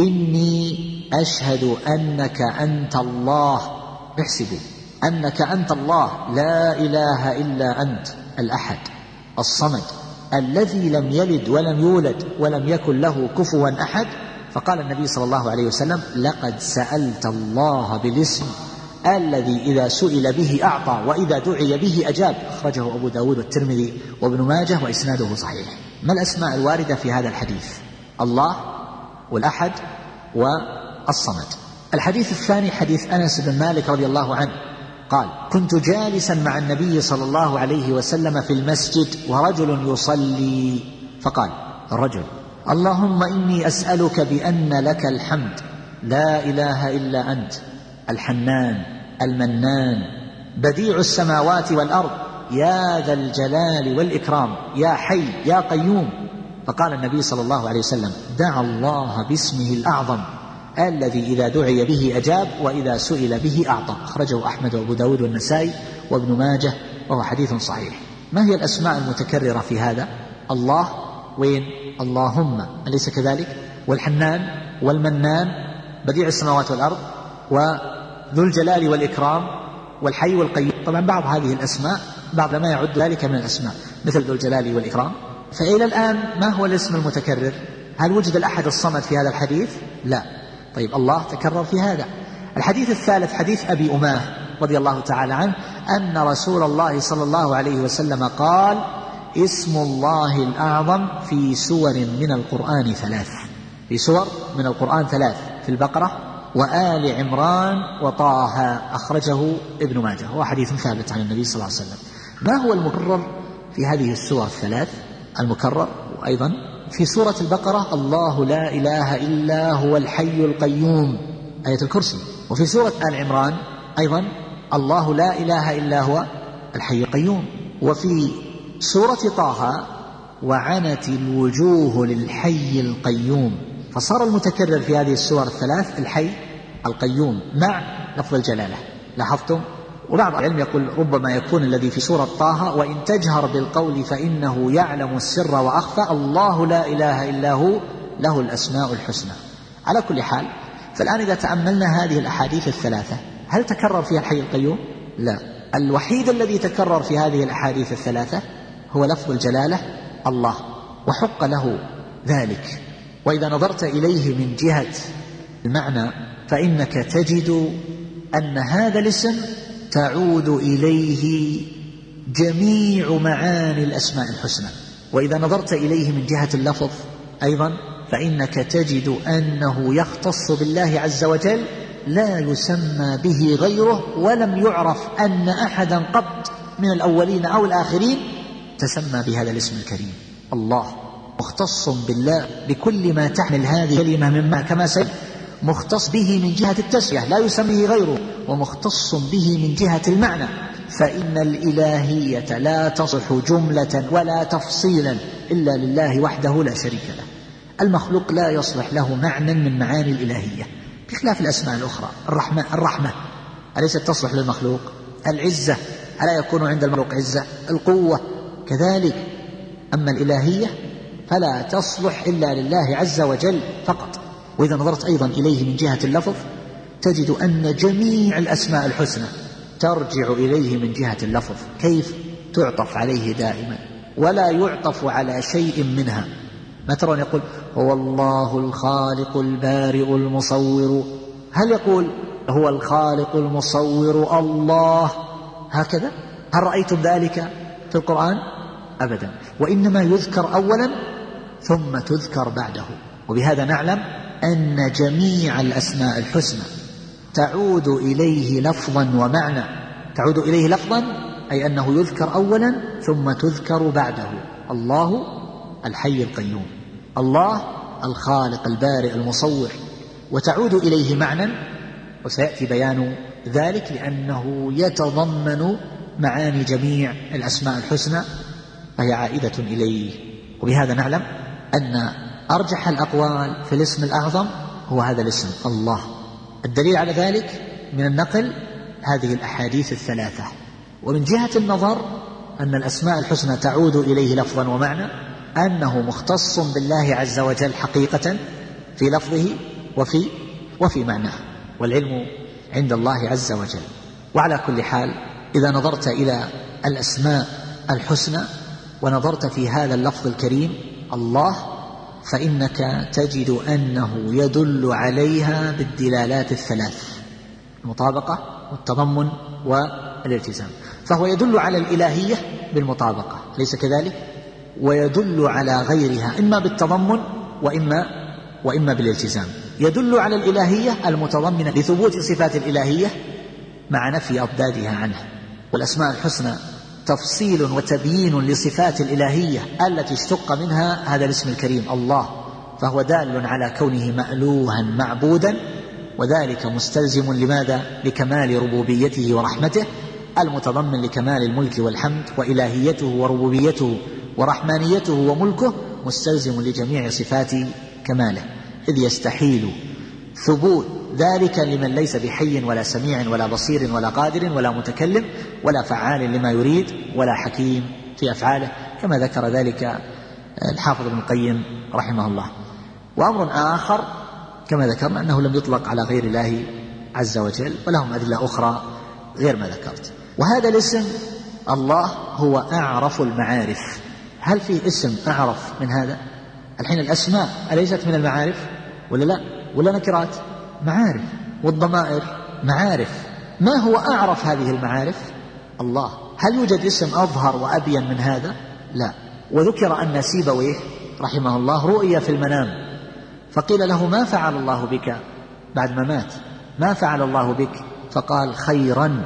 إني أشهد أنك أنت الله، احسبوا أنك أنت الله لا إله إلا أنت الأحد الصمد الذي لم يلد ولم يولد ولم يكن له كفوا أحد. فقال النبي صلى الله عليه وسلم لقد سألت الله بالاسم الذي إذا سئل به أعطى وإذا دعي به أجاب، أخرجه أبو داود والترمذي وابن ماجه وإسناده صحيح. ما الأسماء الواردة في هذا الحديث؟ الله والأحد والصمد. الحديث الثاني حديث أنس بن مالك رضي الله عنه قال كنت جالسا مع النبي صلى الله عليه وسلم في المسجد ورجل يصلي، فقال الرجل اللهم إني أسألك بأن لك الحمد لا إله إلا أنت الحنان المنان بديع السماوات والأرض يا ذا الجلال والإكرام يا حي يا قيوم. فقال النبي صلى الله عليه وسلم دعا الله باسمه الأعظم الذي إذا دعي به أجاب وإذا سئل به أعطى، أخرجه أحمد وأبو داود والنسائي وابن ماجه وهو حديث صحيح. ما هي الأسماء المتكررة في هذا؟ الله وين؟ اللهم أليس كذلك؟ والحنان والمنان بديع السماوات والأرض وذو الجلال والإكرام والحي والقيوم. طبعا بعض هذه الأسماء بعض ما يعد ذلك من الأسماء مثل ذو الجلال والإكرام. فإلى الآن ما هو الاسم المتكرر؟ هل وجد الأحد الصمد في هذا الحديث؟ لا. طيب الله تكرر في هذا. الحديث الثالث حديث أبي أماه رضي الله تعالى عنه أن رسول الله صلى الله عليه وسلم قال اسم الله الأعظم في سور من القرآن ثلاث، في سور من القرآن ثلاث، في البقرة وآل عمران وطه، أخرجه ابن ماجه، هو حديث ثابت عن النبي صلى الله عليه وسلم. ما هو المكرر في هذه السور الثلاث؟ المكرر أيضا في سورة البقرة الله لا إله إلا هو الحي القيوم آية الكرسي، وفي سورة آل عمران أيضا الله لا إله إلا هو الحي القيوم، وفي سورة طه وعنت الوجوه للحي القيوم. فصار المتكرر في هذه السور الثلاث الحي القيوم مع لفظ الجلالة. لاحظتم؟ وبعض العلم يقول ربما يكون الذي في سورة طه وإن تجهر بالقول فإنه يعلم السر وأخفى الله لا إله إلا هو له الأسماء الحسنى. على كل حال، فالآن إذا تأملنا هذه الأحاديث الثلاثة هل تكرر فيها الحي القيوم؟ لا. الوحيد الذي تكرر في هذه الأحاديث الثلاثة هو لفظ الجلالة الله، وحق له ذلك. وإذا نظرت إليه من جهة المعنى فإنك تجد أن هذا الاسم تعود إليه جميع معاني الأسماء الحسنى. وإذا نظرت إليه من جهة اللفظ أيضا فإنك تجد أنه يختص بالله عز وجل لا يسمى به غيره، ولم يعرف أن أحدا قط من الأولين أو الآخرين تسمى بهذا الاسم الكريم. الله مختص بالله بكل ما تحمل هذه الكلمة مما كما سيد مختص به من جهة التسمية لا يسميه غيره، ومختص به من جهة المعنى. فإن الإلهية لا تصح جملة ولا تفصيلا إلا لله وحده لا شريك له. المخلوق لا يصلح له معنى من معاني الإلهية بخلاف الأسماء الأخرى. الرحمة الرحمة أليست تصلح للمخلوق؟ العزة ألا يكون عند المخلوق عزة؟ القوة كذلك. أما الإلهية فلا تصلح إلا لله عز وجل فقط. وإذا نظرت أيضا إليه من جهة اللفظ تجد أن جميع الأسماء الحسنى ترجع إليه من جهة اللفظ. كيف؟ تعطف عليه دائما ولا يعطف على شيء منها. ما ترون يقول هو الله الخالق البارئ المصور، هل يقول هو الخالق المصور الله هكذا؟ هل رأيتم ذلك في القرآن؟ أبدا، وإنما يذكر أولا ثم تذكر بعده. وبهذا نعلم أن جميع الأسماء الحسنى تعود إليه لفظا ومعنى. تعود إليه لفظا أي أنه يذكر أولا ثم تذكر بعده. الله الحي القيوم، الله الخالق البارئ المصور، وتعود إليه معنى، وسيأتي بيان ذلك لأنه يتضمن معاني جميع الأسماء الحسنى فهي عائدة إليه. وبهذا نعلم أن أرجح الأقوال في الاسم الأعظم هو هذا الاسم الله. الدليل على ذلك من النقل هذه الأحاديث الثلاثة. ومن جهة النظر أن الأسماء الحسنى تعود إليه لفظا ومعنى، أنه مختص بالله عز وجل حقيقة في لفظه وفي وفي معناه، والعلم عند الله عز وجل. وعلى كل حال إذا نظرت إلى الأسماء الحسنى ونظرت في هذا اللفظ الكريم الله، فإنك تجد أنه يدل عليها بالدلالات الثلاث: المطابقة والتضمن والالتزام. فهو يدل على الإلهية بالمطابقة، ليس كذلك؟ ويدل على غيرها إما بالتضمن وإما وإما بالالتزام. يدل على الإلهية المتضمنة لثبوت صفات الإلهية مع نفي أضدادها عنه. والأسماء الحسنى تفصيل وتبيين لصفات الإلهية التي اشتق منها هذا الاسم الكريم الله، فهو دال على كونه مألوها معبودا، وذلك مستلزم لماذا؟ لكمال ربوبيته ورحمته المتضمن لكمال الملك والحمد، وإلهيته وربوبيته ورحمانيته وملكه مستلزم لجميع صفات كماله، إذ يستحيل ثبوت ذلك لمن ليس بحي ولا سميع ولا بصير ولا قادر ولا متكلم ولا فعال لما يريد ولا حكيم في أفعاله، كما ذكر ذلك الحافظ ابن القيم رحمه الله. وأمر آخر كما ذكرنا أنه لم يطلق على غير الله عز وجل، ولهم أدلة أخرى غير ما ذكرت. وهذا الاسم الله هو أعرف المعارف. هل في اسم أعرف من هذا؟ الحين الأسماء أليست من المعارف ولا لا؟ ولا نكرات؟ معارف. والضمائر معارف. ما هو أعرف هذه المعارف؟ الله. هل يوجد اسم أظهر وأبين من هذا؟ لا. وذكر أن سيبويه رحمه الله رؤيا في المنام، فقيل له ما فعل الله بك بعد ما مات؟ ما فعل الله بك؟ فقال خيرا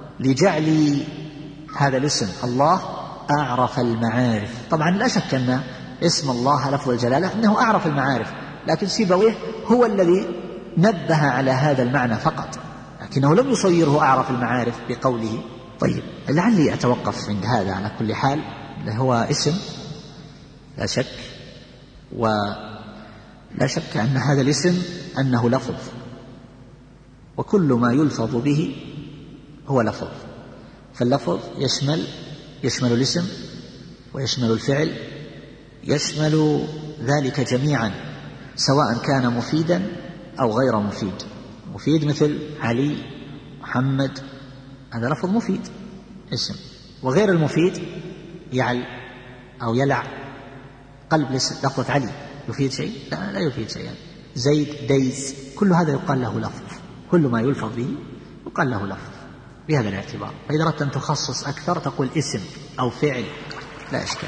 لجعلي هذا الاسم الله أعرف المعارف. طبعا لا شك أن اسم الله لفظ الجلالة أنه أعرف المعارف، لكن سيبويه هو الذي نبه على هذا المعنى فقط، لكنه لم يصيره أعرف المعارف بقوله. طيب لعلي أتوقف عند هذا. على كل حال هو اسم لا شك، ولا شك أن هذا الاسم أنه لفظ، وكل ما يلفظ به هو لفظ. فاللفظ يشمل يشمل الاسم ويشمل الفعل، يشمل ذلك جميعا سواء كان مفيدا أو غير مفيد. مفيد مثل علي، محمد، هذا لفظ مفيد اسم. وغير المفيد يعل أو يلع، قلب لفظة علي يفيد شيء؟ لا, لا يفيد شيئا. زيد، ديز، كل هذا يقال له لفظ. كل ما يلفظ به يقال له لفظ بهذا الاعتبار. فإذا أردت أن تخصص أكثر تقول اسم أو فعل، لا إشكال.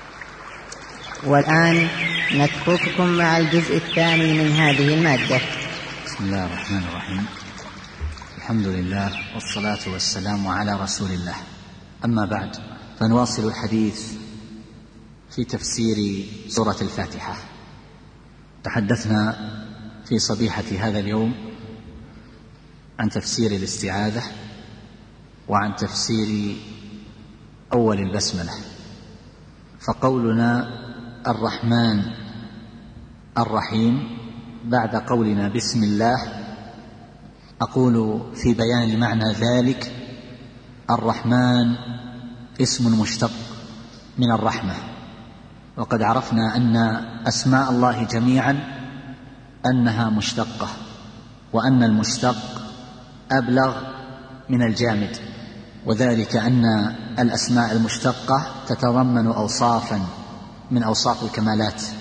والآن نترككم مع الجزء الثاني من هذه المادة. بسم الله الرحمن الرحيم. الحمد لله والصلاة والسلام على رسول الله. أما بعد، فنواصل الحديث في تفسير سورة الفاتحة. تحدثنا في صبيحة هذا اليوم عن تفسير الاستعاذة وعن تفسير أول البسملة. فقولنا الرحمن الرحيم بعد قولنا بسم الله، أقول في بيان معنى ذلك: الرحمن اسم مشتق من الرحمة، وقد عرفنا أن أسماء الله جميعا أنها مشتقة، وأن المشتق أبلغ من الجامد، وذلك أن الأسماء المشتقة تتضمن أوصافا من أوصاف الكمالات،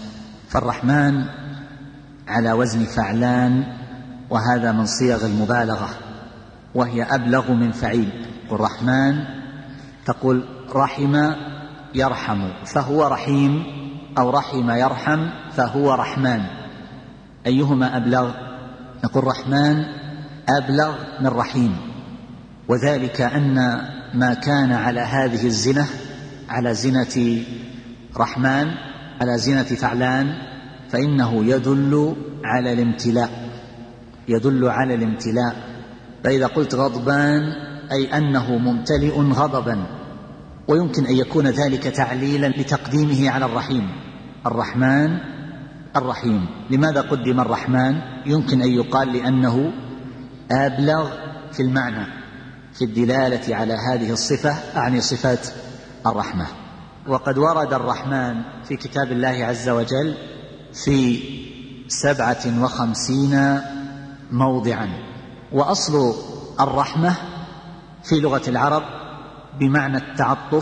فالرحمن على وزن فعلان، وهذا من صيغ المبالغة، وهي أبلغ من فعيل. الرحمن تقول رحم يرحم فهو رحيم، أو رحم يرحم فهو رحمن، أيهما أبلغ؟ نقول رحمن أبلغ من رحيم، وذلك أن ما كان على هذه الزنة، على زنة رحمن، على زنة فعلان، فإنه يدل على الامتلاء، يدل على الامتلاء. فإذا قلت غضبان أي أنه ممتلئ غضبا، ويمكن أن يكون ذلك تعليلا لتقديمه على الرحيم. الرحمن الرحيم. لماذا قدم الرحمن؟ يمكن أن يقال لأنه أبلغ في المعنى، في الدلالة على هذه الصفة، أعني صفة الرحمة. وقد ورد الرحمن في كتاب الله عز وجل في سبعة وخمسين موضعا. وأصل الرحمة في لغة العرب بمعنى التعطف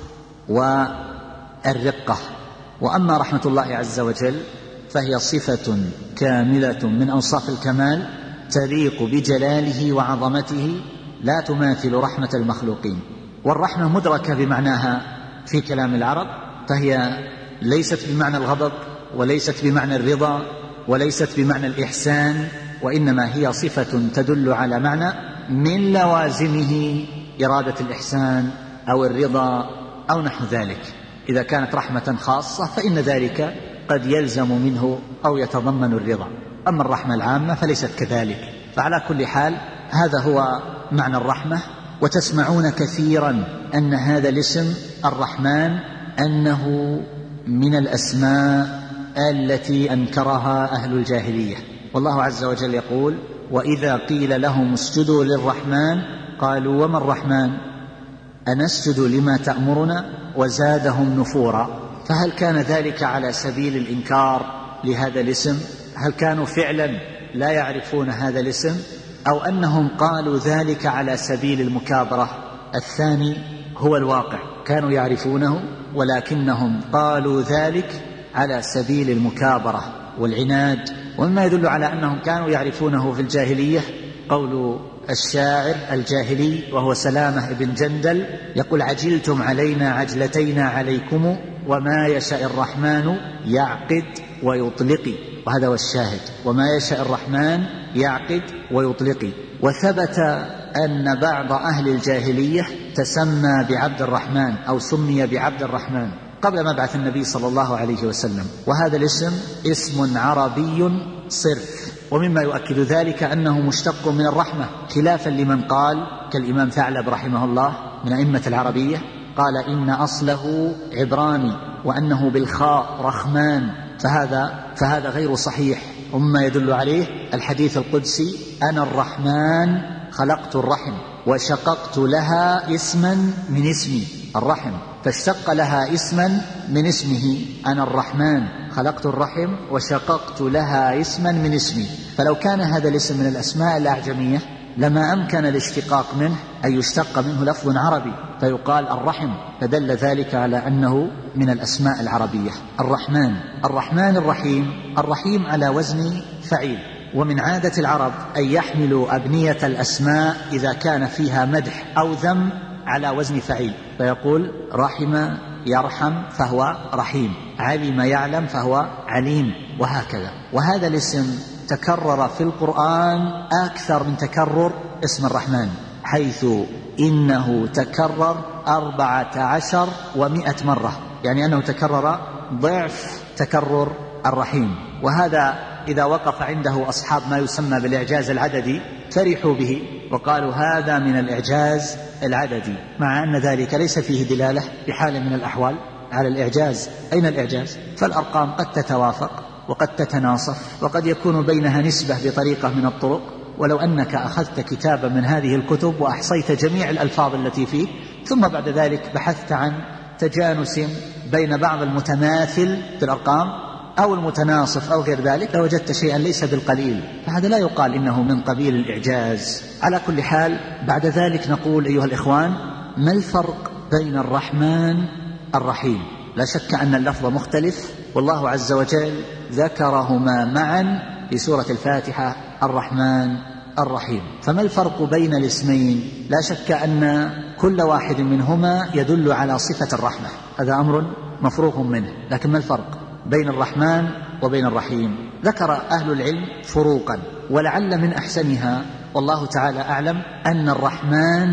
والرقة، وأما رحمة الله عز وجل فهي صفة كاملة من أوصاف الكمال تليق بجلاله وعظمته، لا تماثل رحمة المخلوقين. والرحمة مدركة بمعناها في كلام العرب، فهي ليست بمعنى الغضب، وليست بمعنى الرضا، وليست بمعنى الإحسان، وإنما هي صفة تدل على معنى من لوازمه إرادة الإحسان أو الرضا أو نحو ذلك. إذا كانت رحمة خاصة فإن ذلك قد يلزم منه أو يتضمن الرضا، أما الرحمة العامة فليست كذلك. فعلى كل حال هذا هو معنى الرحمة. وتسمعون كثيرا أن هذا الاسم الرحمن أنه من الأسماء التي أنكرها أهل الجاهلية، والله عز وجل يقول: وإذا قيل لهم اسجدوا للرحمن قالوا وما الرحمن أنسجد لما تأمرنا وزادهم نفورا. فهل كان ذلك على سبيل الإنكار لهذا الاسم؟ هل كانوا فعلا لا يعرفون هذا الاسم، أو أنهم قالوا ذلك على سبيل المكابرة؟ الثاني هو الواقع، كانوا يعرفونه ولكنهم قالوا ذلك على سبيل المكابرة والعناد. ومما يدل على أنهم كانوا يعرفونه في الجاهلية قول الشاعر الجاهلي وهو سلامة بن جندل يقول: عجلتم علينا عجلتين عليكم وما يشاء الرحمن يعقد ويطلق. وهذا هو الشاهد، وما يشاء الرحمن يعقد ويطلق. وثبت أن بعض أهل الجاهلية تسمى بعبد الرحمن أو سمي بعبد الرحمن قبل مبعث النبي صلى الله عليه وسلم، وهذا الاسم اسم عربي صرف. ومما يؤكد ذلك أنه مشتق من الرحمة، خلافا لمن قال كالإمام ثعلب رحمه الله من أئمة العربية قال إن أصله عبراني وأنه بالخاء رحمن، فهذا فهذا غير صحيح. ومما يدل عليه الحديث القدسي: أنا الرحمن خلقت الرحم وشققت لها اسما من اسمي. الرحم فاشتق لها اسما من اسمه، أنا الرحمن خلقت الرحم وشققت لها اسما من اسمي. فلو كان هذا الاسم من الأسماء الأعجمية لما أمكن الاشتقاق منه أن يشتق منه لفظ عربي فيقال الرحم، فدل ذلك على أنه من الأسماء العربية. الرحمن الرحمن الرحيم. الرحيم على وزن فعيل، ومن عادة العرب أن يحملوا أبنية الأسماء إذا كان فيها مدح أو ذم على وزن فعيل، فيقول رحم يرحم فهو رحيم، علم يعلم فهو عليم، وهكذا. وهذا الاسم تكرر في القرآن أكثر من تكرر اسم الرحمن، حيث إنه تكرر أربعة عشر ومئة مرة، يعني أنه تكرر ضعف تكرر الرحيم. وهذا إذا وقف عنده أصحاب ما يسمى بالإعجاز العددي فرحوا به وقالوا هذا من الإعجاز العددي، مع أن ذلك ليس فيه دلالة بحال من الأحوال على الإعجاز. أين الإعجاز؟ فالأرقام قد تتوافق وقد تتناصف وقد يكون بينها نسبة بطريقة من الطرق. ولو أنك أخذت كتابا من هذه الكتب وأحصيت جميع الألفاظ التي فيه ثم بعد ذلك بحثت عن تجانس بين بعض المتماثل في الأرقام أو المتناصف أو غير ذلك لوجدت شيئا ليس بالقليل، فهذا لا يقال إنه من قبيل الإعجاز. على كل حال بعد ذلك نقول أيها الإخوان: ما الفرق بين الرحمن الرحيم؟ لا شك أن اللفظ مختلف، والله عز وجل ذكرهما معا في سورة الفاتحة الرحمن الرحيم. فما الفرق بين الاسمين؟ لا شك أن كل واحد منهما يدل على صفة الرحمة، هذا أمر مفروغ منه، لكن ما الفرق بين الرحمن وبين الرحيم؟ ذكر أهل العلم فروقا، ولعل من أحسنها والله تعالى أعلم أن الرحمن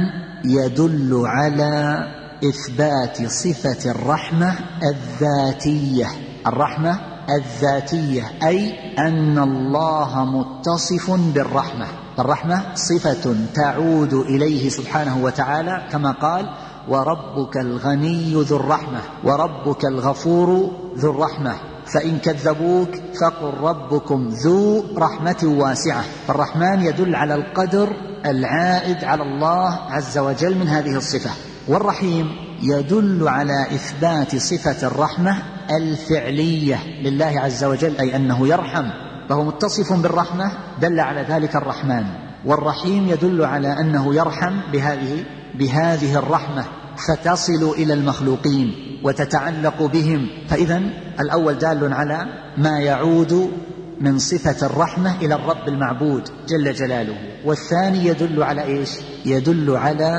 يدل على إثبات صفة الرحمة الذاتية، الرحمة الذاتية، أي أن الله متصف بالرحمة، فالرحمة صفة تعود إليه سبحانه وتعالى، كما قال وربك الغني ذو الرحمة وربك الغفور ذو الرحمة فإن كذبوك فقل ربكم ذو رحمة واسعة. فالرحمن يدل على القدر العائد على الله عز وجل من هذه الصفة، والرحيم يدل على إثبات صفة الرحمة الفعلية لله عز وجل، أي أنه يرحم، فهو متصف بالرحمة دل على ذلك الرحمن. والرحيم يدل على أنه يرحم بهذه بهذه الرحمة فتصل إلى المخلوقين وتتعلق بهم، فإذا الأول دال على ما يعود من صفة الرحمة إلى الرب المعبود جل جلاله، والثاني يدل على إيش؟ يدل على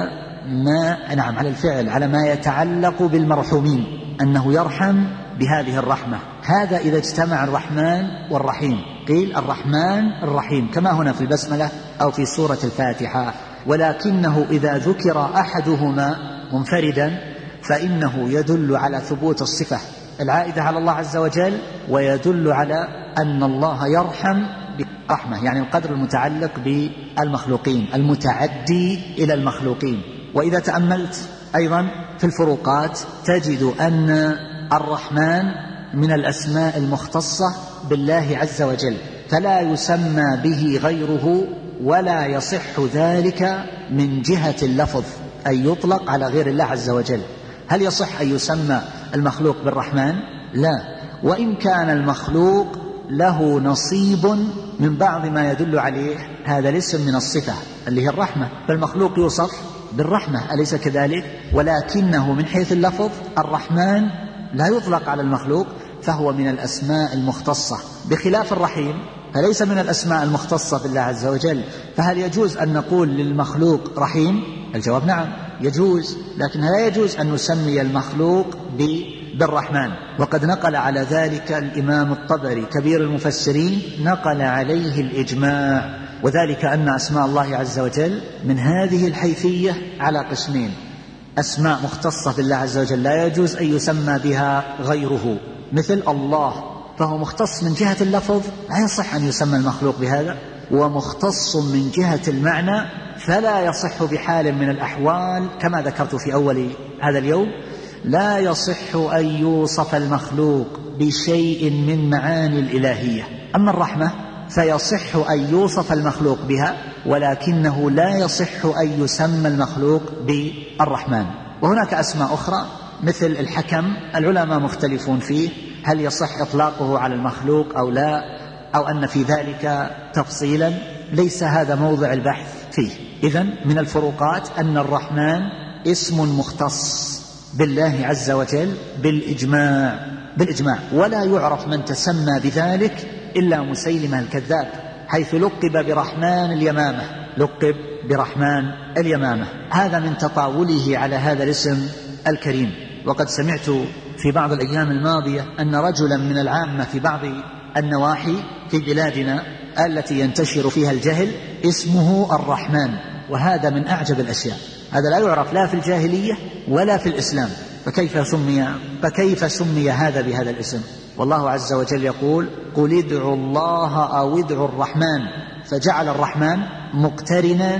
ما نعم على الفعل، على ما يتعلق بالمرحومين، أنه يرحم بهذه الرحمة. هذا إذا اجتمع الرحمن والرحيم، قيل الرحمن الرحيم كما هنا في البسملة أو في سورة الفاتحة. ولكنه إذا ذكر أحدهما منفردا فإنه يدل على ثبوت الصفة العائدة على الله عز وجل، ويدل على أن الله يرحم برحمة، يعني القدر المتعلق بالمخلوقين المتعدي إلى المخلوقين. وإذا تأملت أيضا في الفروقات تجد أن الرحمن من الأسماء المختصة بالله عز وجل، فلا يسمى به غيره، ولا يصح ذلك من جهة اللفظ أن يطلق على غير الله عز وجل. هل يصح أن يسمى المخلوق بالرحمن؟ لا، وإن كان المخلوق له نصيب من بعض ما يدل عليه هذا الاسم من الصفة اللي هي الرحمة، فالمخلوق يوصف بالرحمة أليس كذلك؟ ولكنه من حيث اللفظ الرحمن لا يطلق على المخلوق، فهو من الأسماء المختصة، بخلاف الرحيم فليس من الأسماء المختصة بالله عز وجل. فهل يجوز أن نقول للمخلوق رحيم؟ الجواب نعم يجوز، لكن لا يجوز أن نسمي المخلوق بالرحمن. وقد نقل على ذلك الإمام الطبري كبير المفسرين، نقل عليه الإجماع، وذلك أن أسماء الله عز وجل من هذه الحيثية على قسمين: أسماء مختصة بالله عز وجل لا يجوز أن يسمى بها غيره، مثل الله فهو مختص من جهة اللفظ لا يصح أن يسمى المخلوق بهذا، ومختص من جهة المعنى فلا يصح بحال من الأحوال، كما ذكرت في أول هذا اليوم لا يصح أن يوصف المخلوق بشيء من معاني الإلهية. أما الرحمة فيصح أن يوصف المخلوق بها، ولكنه لا يصح أن يسمى المخلوق بالرحمن. وهناك أسماء أخرى مثل الحكم، العلماء مختلفون فيه هل يصح إطلاقه على المخلوق أو لا، أو أن في ذلك تفصيلا، ليس هذا موضع البحث فيه. إذن من الفروقات أن الرحمن اسم مختص بالله عز وجل بالإجماع بالإجماع ولا يعرف من تسمى بذلك إلا مسيلمة الكذاب، حيث لقب برحمن اليمامة، لقب برحمن اليمامة، هذا من تطاوله على هذا الاسم الكريم. وقد سمعت في بعض الأيام الماضية أن رجلا من العامة في بعض النواحي في بلادنا التي ينتشر فيها الجهل اسمه الرحمن، وهذا من أعجب الأشياء، هذا لا يعرف لا في الجاهلية ولا في الإسلام، فكيف سمي فكيف سمي هذا بهذا الاسم؟ والله عز وجل يقول قل ادعوا الله أو ادعوا الرحمن، فجعل الرحمن مقترنا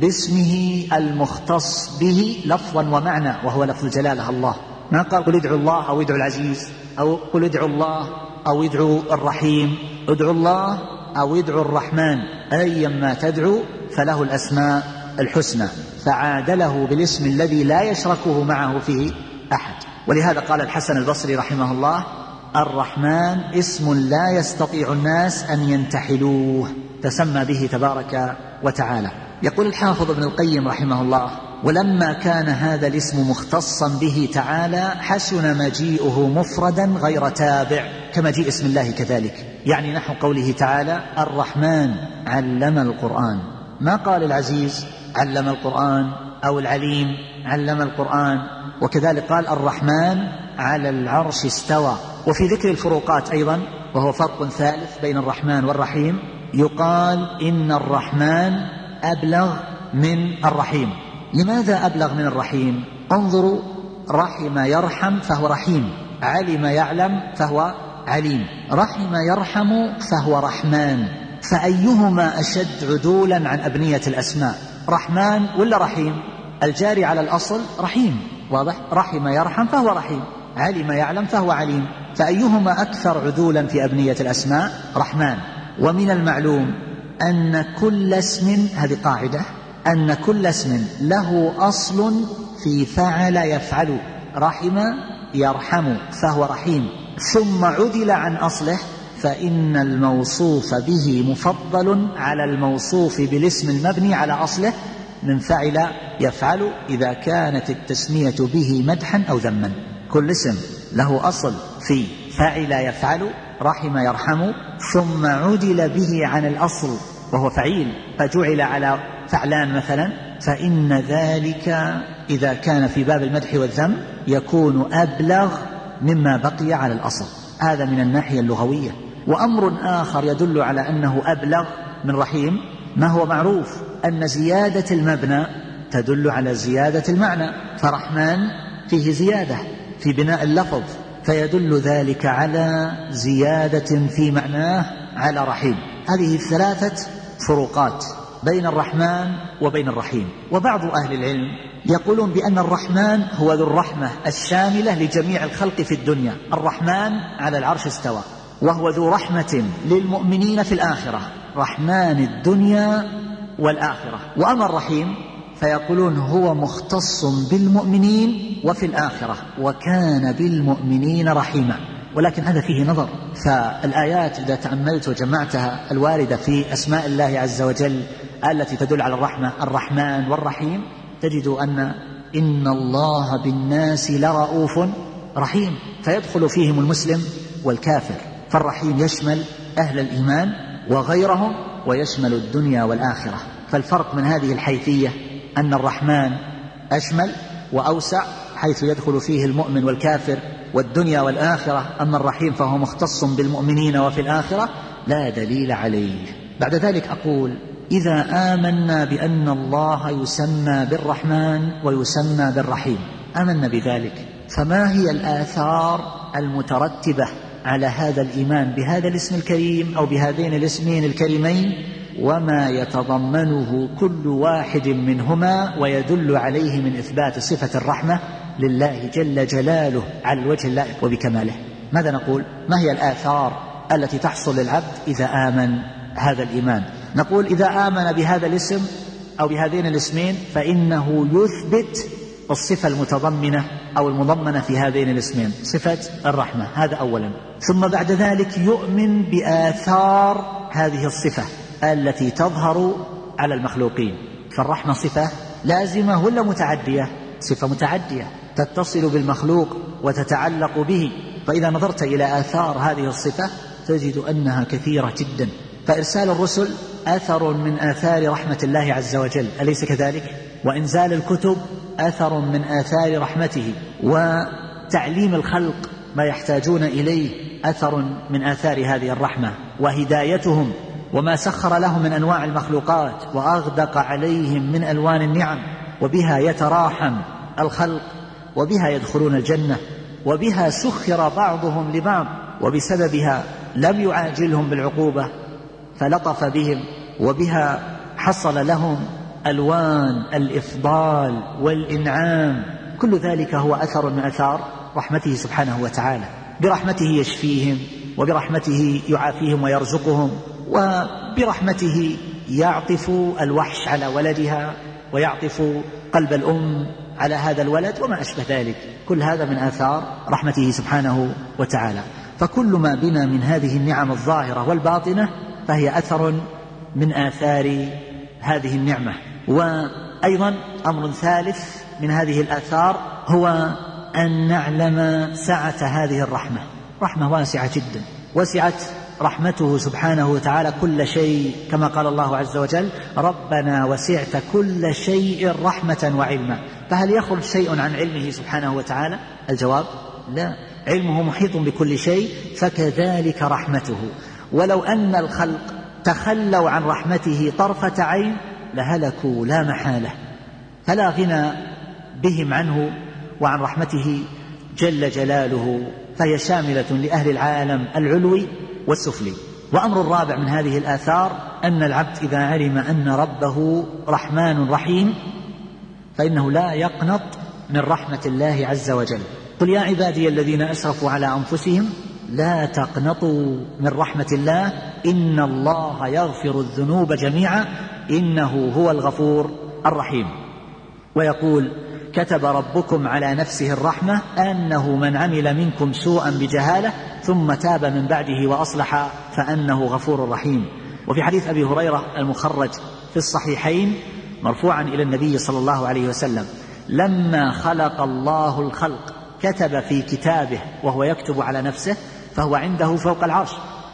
باسمه المختص به لفظا ومعنى، وهو لفظ الجلالة الله. ما قال قل ادعوا الله أو ادعوا العزيز، أو قل ادعوا الله أو ادعوا الرحيم، ادعوا الله أو ادعوا الرحمن، أيما تدعو فله الأسماء الحسنى، فعادله بالاسم الذي لا يشركه معه فيه أحد. ولهذا قال الحسن البصري رحمه الله الرحمن اسم لا يستطيع الناس أن ينتحلوه، تسمى به تبارك وتعالى. يقول الحافظ ابن القيم رحمه الله ولما كان هذا الاسم مختصا به تعالى حسن مجيئه مفردا غير تابع كمجيء اسم الله كذلك. يعني نحو قوله تعالى الرحمن علم القرآن، ما قال العزيز علم القرآن أو العليم علم القرآن، وكذلك قال الرحمن على العرش استوى. وفي ذكر الفروقات أيضا، وهو فرق ثالث بين الرحمن والرحيم، يقال إن الرحمن أبلغ من الرحيم. لماذا أبلغ من الرحيم؟ انظروا، رحم يرحم فهو رحيم، علم يعلم فهو عليم، رحم يرحم فهو رحمن، فأيهما أشد عدولا عن أبنية الأسماء، رحمن ولا رحيم؟ الجاري على الأصل رحيم، واضح؟ رحم يرحم فهو رحيم، علم يعلم فهو عليم، فأيهما أكثر عدولا في أبنية الأسماء؟ رحمن. ومن المعلوم أن كل اسم، هذه قاعدة، أن كل اسم له أصل في فعل يفعل، رحم يرحم فهو رحيم، ثم عدل عن أصله، فإن الموصوف به مفضل على الموصوف بالاسم المبني على أصله من فعل يفعل إذا كانت التسمية به مدحا أو ذما. كل اسم له أصل في فعل يفعل، رحم يرحم، ثم عدل به عن الأصل وهو فعيل فجعل على فعلان مثلا، فإن ذلك إذا كان في باب المدح والذم يكون أبلغ مما بقي على الأصل. هذا من الناحية اللغوية. وأمر آخر يدل على أنه أبلغ من رحيم، ما هو معروف أن زيادة المبنى تدل على زيادة المعنى، فرحمن فيه زيادة في بناء اللفظ، فيدل ذلك على زيادة في معناه على رحيم. هذه الثلاثة فروقات بين الرحمن وبين الرحيم. وبعض أهل العلم يقولون بأن الرحمن هو ذو الرحمة الشاملة لجميع الخلق في الدنيا، الرحمن على العرش استوى، وهو ذو رحمة للمؤمنين في الآخرة، رحمن الدنيا والآخرة. وأما الرحيم فيقولون هو مختص بالمؤمنين وفي الآخرة، وكان بالمؤمنين رحيما. ولكن هذا فيه نظر، فالآيات إذا تأملت وجمعتها الواردة في أسماء الله عز وجل التي تدل على الرحمة، الرحمن والرحيم، تجد أن إن الله بالناس لرؤوف رحيم، فيدخل فيهم المسلم والكافر. فالرحيم يشمل أهل الإيمان وغيرهم، ويشمل الدنيا والآخرة. فالفرق من هذه الحيثية أن الرحمن أشمل وأوسع، حيث يدخل فيه المؤمن والكافر والدنيا والآخرة. أما الرحيم فهو مختص بالمؤمنين وفي الآخرة، لا دليل عليه. بعد ذلك أقول إذا آمنا بأن الله يسمى بالرحمن ويسمى بالرحيم، آمنا بذلك، فما هي الآثار المترتبة على هذا الإيمان بهذا الاسم الكريم أو بهذين الاسمين الكريمين، وما يتضمنه كل واحد منهما ويدل عليه من إثبات صفة الرحمة لله جل جلاله على الوجه اللائق وبكماله؟ ماذا نقول؟ ما هي الآثار التي تحصل للعبد إذا آمن هذا الإيمان؟ نقول إذا آمن بهذا الاسم أو بهذين الاسمين فإنه يثبت الصفة المتضمنة أو المضمنة في هذين الاسمين، صفة الرحمة، هذا أولا. ثم بعد ذلك يؤمن بآثار هذه الصفة التي تظهر على المخلوقين. فالرحمة صفة لازمة ولا متعدية؟ صفة متعدية تتصل بالمخلوق وتتعلق به. فإذا نظرت إلى آثار هذه الصفة تجد أنها كثيرة جدا. فإرسال الرسل أثر من آثار رحمة الله عز وجل، أليس كذلك؟ وإنزال الكتب أثر من آثار رحمته، وتعليم الخلق ما يحتاجون إليه أثر من آثار هذه الرحمة، وهدايتهم وما سخر لهم من أنواع المخلوقات وأغدق عليهم من ألوان النعم، وبها يتراحم الخلق، وبها يدخلون الجنة، وبها سخر بعضهم لبعض، وبسببها لم يعاجلهم بالعقوبة فلطف بهم، وبها حصل لهم ألوان الإفضال والإنعام. كل ذلك هو أثر من أثار رحمته سبحانه وتعالى. برحمته يشفيهم، وبرحمته يعافيهم ويرزقهم، وبرحمته يعطف الوحش على ولدها ويعطف قلب الأم على هذا الولد وما أشبه ذلك. كل هذا من آثار رحمته سبحانه وتعالى. فكل ما بنا من هذه النعم الظاهرة والباطنة فهي أثر من آثار هذه النعمة. وأيضا أمر ثالث من هذه الآثار هو أن نعلم سعة هذه الرحمة. رحمة واسعة جدا، وسعت رحمته سبحانه وتعالى كل شيء، كما قال الله عز وجل: ربنا وسعت كل شيء رحمة وعلما. فهل يخرج شيء عن علمه سبحانه وتعالى؟ الجواب لا، علمه محيط بكل شيء، فكذلك رحمته. ولو أن الخلق تخلوا عن رحمته طرفة عين لهلكوا لا محالة، فلا غنى بهم عنه وعن رحمته جل جلاله، فهي شاملة لأهل العالم العلوي والسفلي. وأمر الرابع من هذه الآثار أن العبد إذا علم أن ربه رحمن رحيم فإنه لا يقنط من رحمة الله عز وجل. قل يا عبادي الذين أسرفوا على أنفسهم لا تقنطوا من رحمة الله إن الله يغفر الذنوب جميعا إنه هو الغفور الرحيم. ويقول: كتب ربكم على نفسه الرحمة أنه من عمل منكم سوءا بجهالة ثم تاب من بعده وأصلح فأنه غفور رحيم. وفي حديث أبي هريرة المخرج في الصحيحين مرفوعا إلى النبي صلى الله عليه وسلم: لما خلق الله الخلق كتب في كتابه وهو يكتب على نفسه فهو عنده فوق العرش: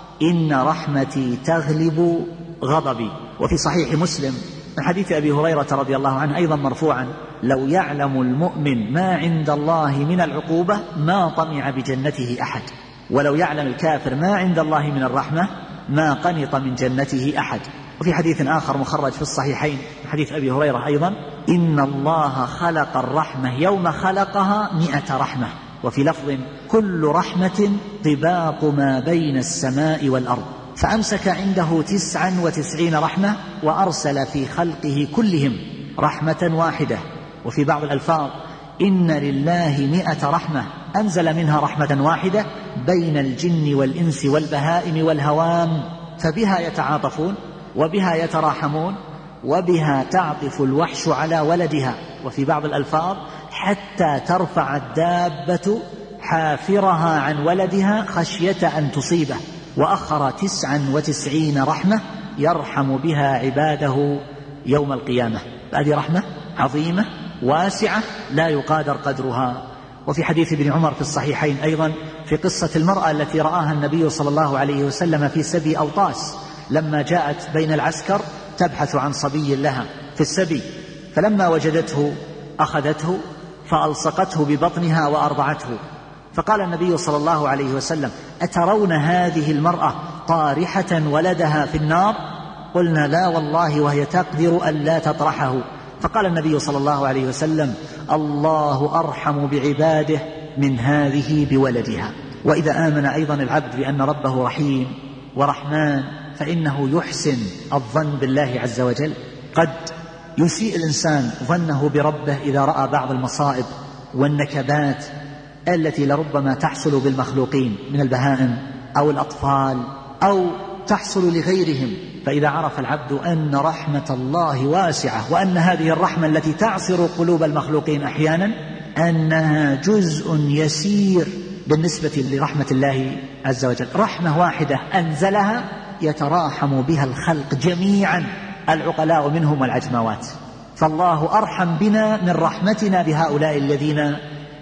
إن رحمتي تغلب غضبي. وفي صحيح مسلم من حديث أبي هريرة رضي الله عنه أيضا مرفوعا: لو يعلم المؤمن ما عند الله من العقوبة ما طمع بجنته أحد، ولو يعلم الكافر ما عند الله من الرحمة ما قنط من جنته أحد. وفي حديث آخر مخرج في الصحيحين حديث أبي هريرة أيضا: إن الله خلق الرحمة يوم خلقها مئة رحمة. وفي لفظ: كل رحمة طباق ما بين السماء والأرض. فأمسك عنده تسعا وتسعين رحمة وأرسل في خلقه كلهم رحمة واحدة. وفي بعض الألفاظ: إن لله مئة رحمة أنزل منها رحمة واحدة بين الجن والإنس والبهائم والهوام، فبها يتعاطفون وبها يتراحمون وبها تعطف الوحش على ولدها. وفي بعض الألفاظ: حتى ترفع الدابة حافرها عن ولدها خشية أن تصيبه. وأخر تسعا وتسعين رحمة يرحم بها عباده يوم القيامة. هذه رحمة عظيمة واسعة لا يقادر قدرها. وفي حديث ابن عمر في الصحيحين أيضا في قصة المرأة التي رآها النبي صلى الله عليه وسلم في سبي أوطاس، لما جاءت بين العسكر تبحث عن صبي لها في السبي، فلما وجدته أخذته فألصقته ببطنها وأرضعته. فقال النبي صلى الله عليه وسلم: أترون هذه المرأة طارحة ولدها في النار؟ قلنا: لا والله، وهي تقدر أن لا تطرحه. فقال النبي صلى الله عليه وسلم: الله أرحم بعباده من هذه بولدها. وإذا آمن أيضا العبد بأن ربه رحيم ورحمن فإنه يحسن الظن بالله عز وجل. قد يسيء الإنسان ظنه بربه إذا رأى بعض المصائب والنكبات التي لربما تحصل بالمخلوقين من البهائم أو الأطفال أو تحصل لغيرهم. فإذا عرف العبد أن رحمة الله واسعة وأن هذه الرحمة التي تعصر قلوب المخلوقين أحيانا أنها جزء يسير بالنسبة لرحمة الله عز وجل، رحمة واحدة أنزلها يتراحم بها الخلق جميعا، العقلاء منهم والعجموات. فالله أرحم بنا من رحمتنا بهؤلاء الذين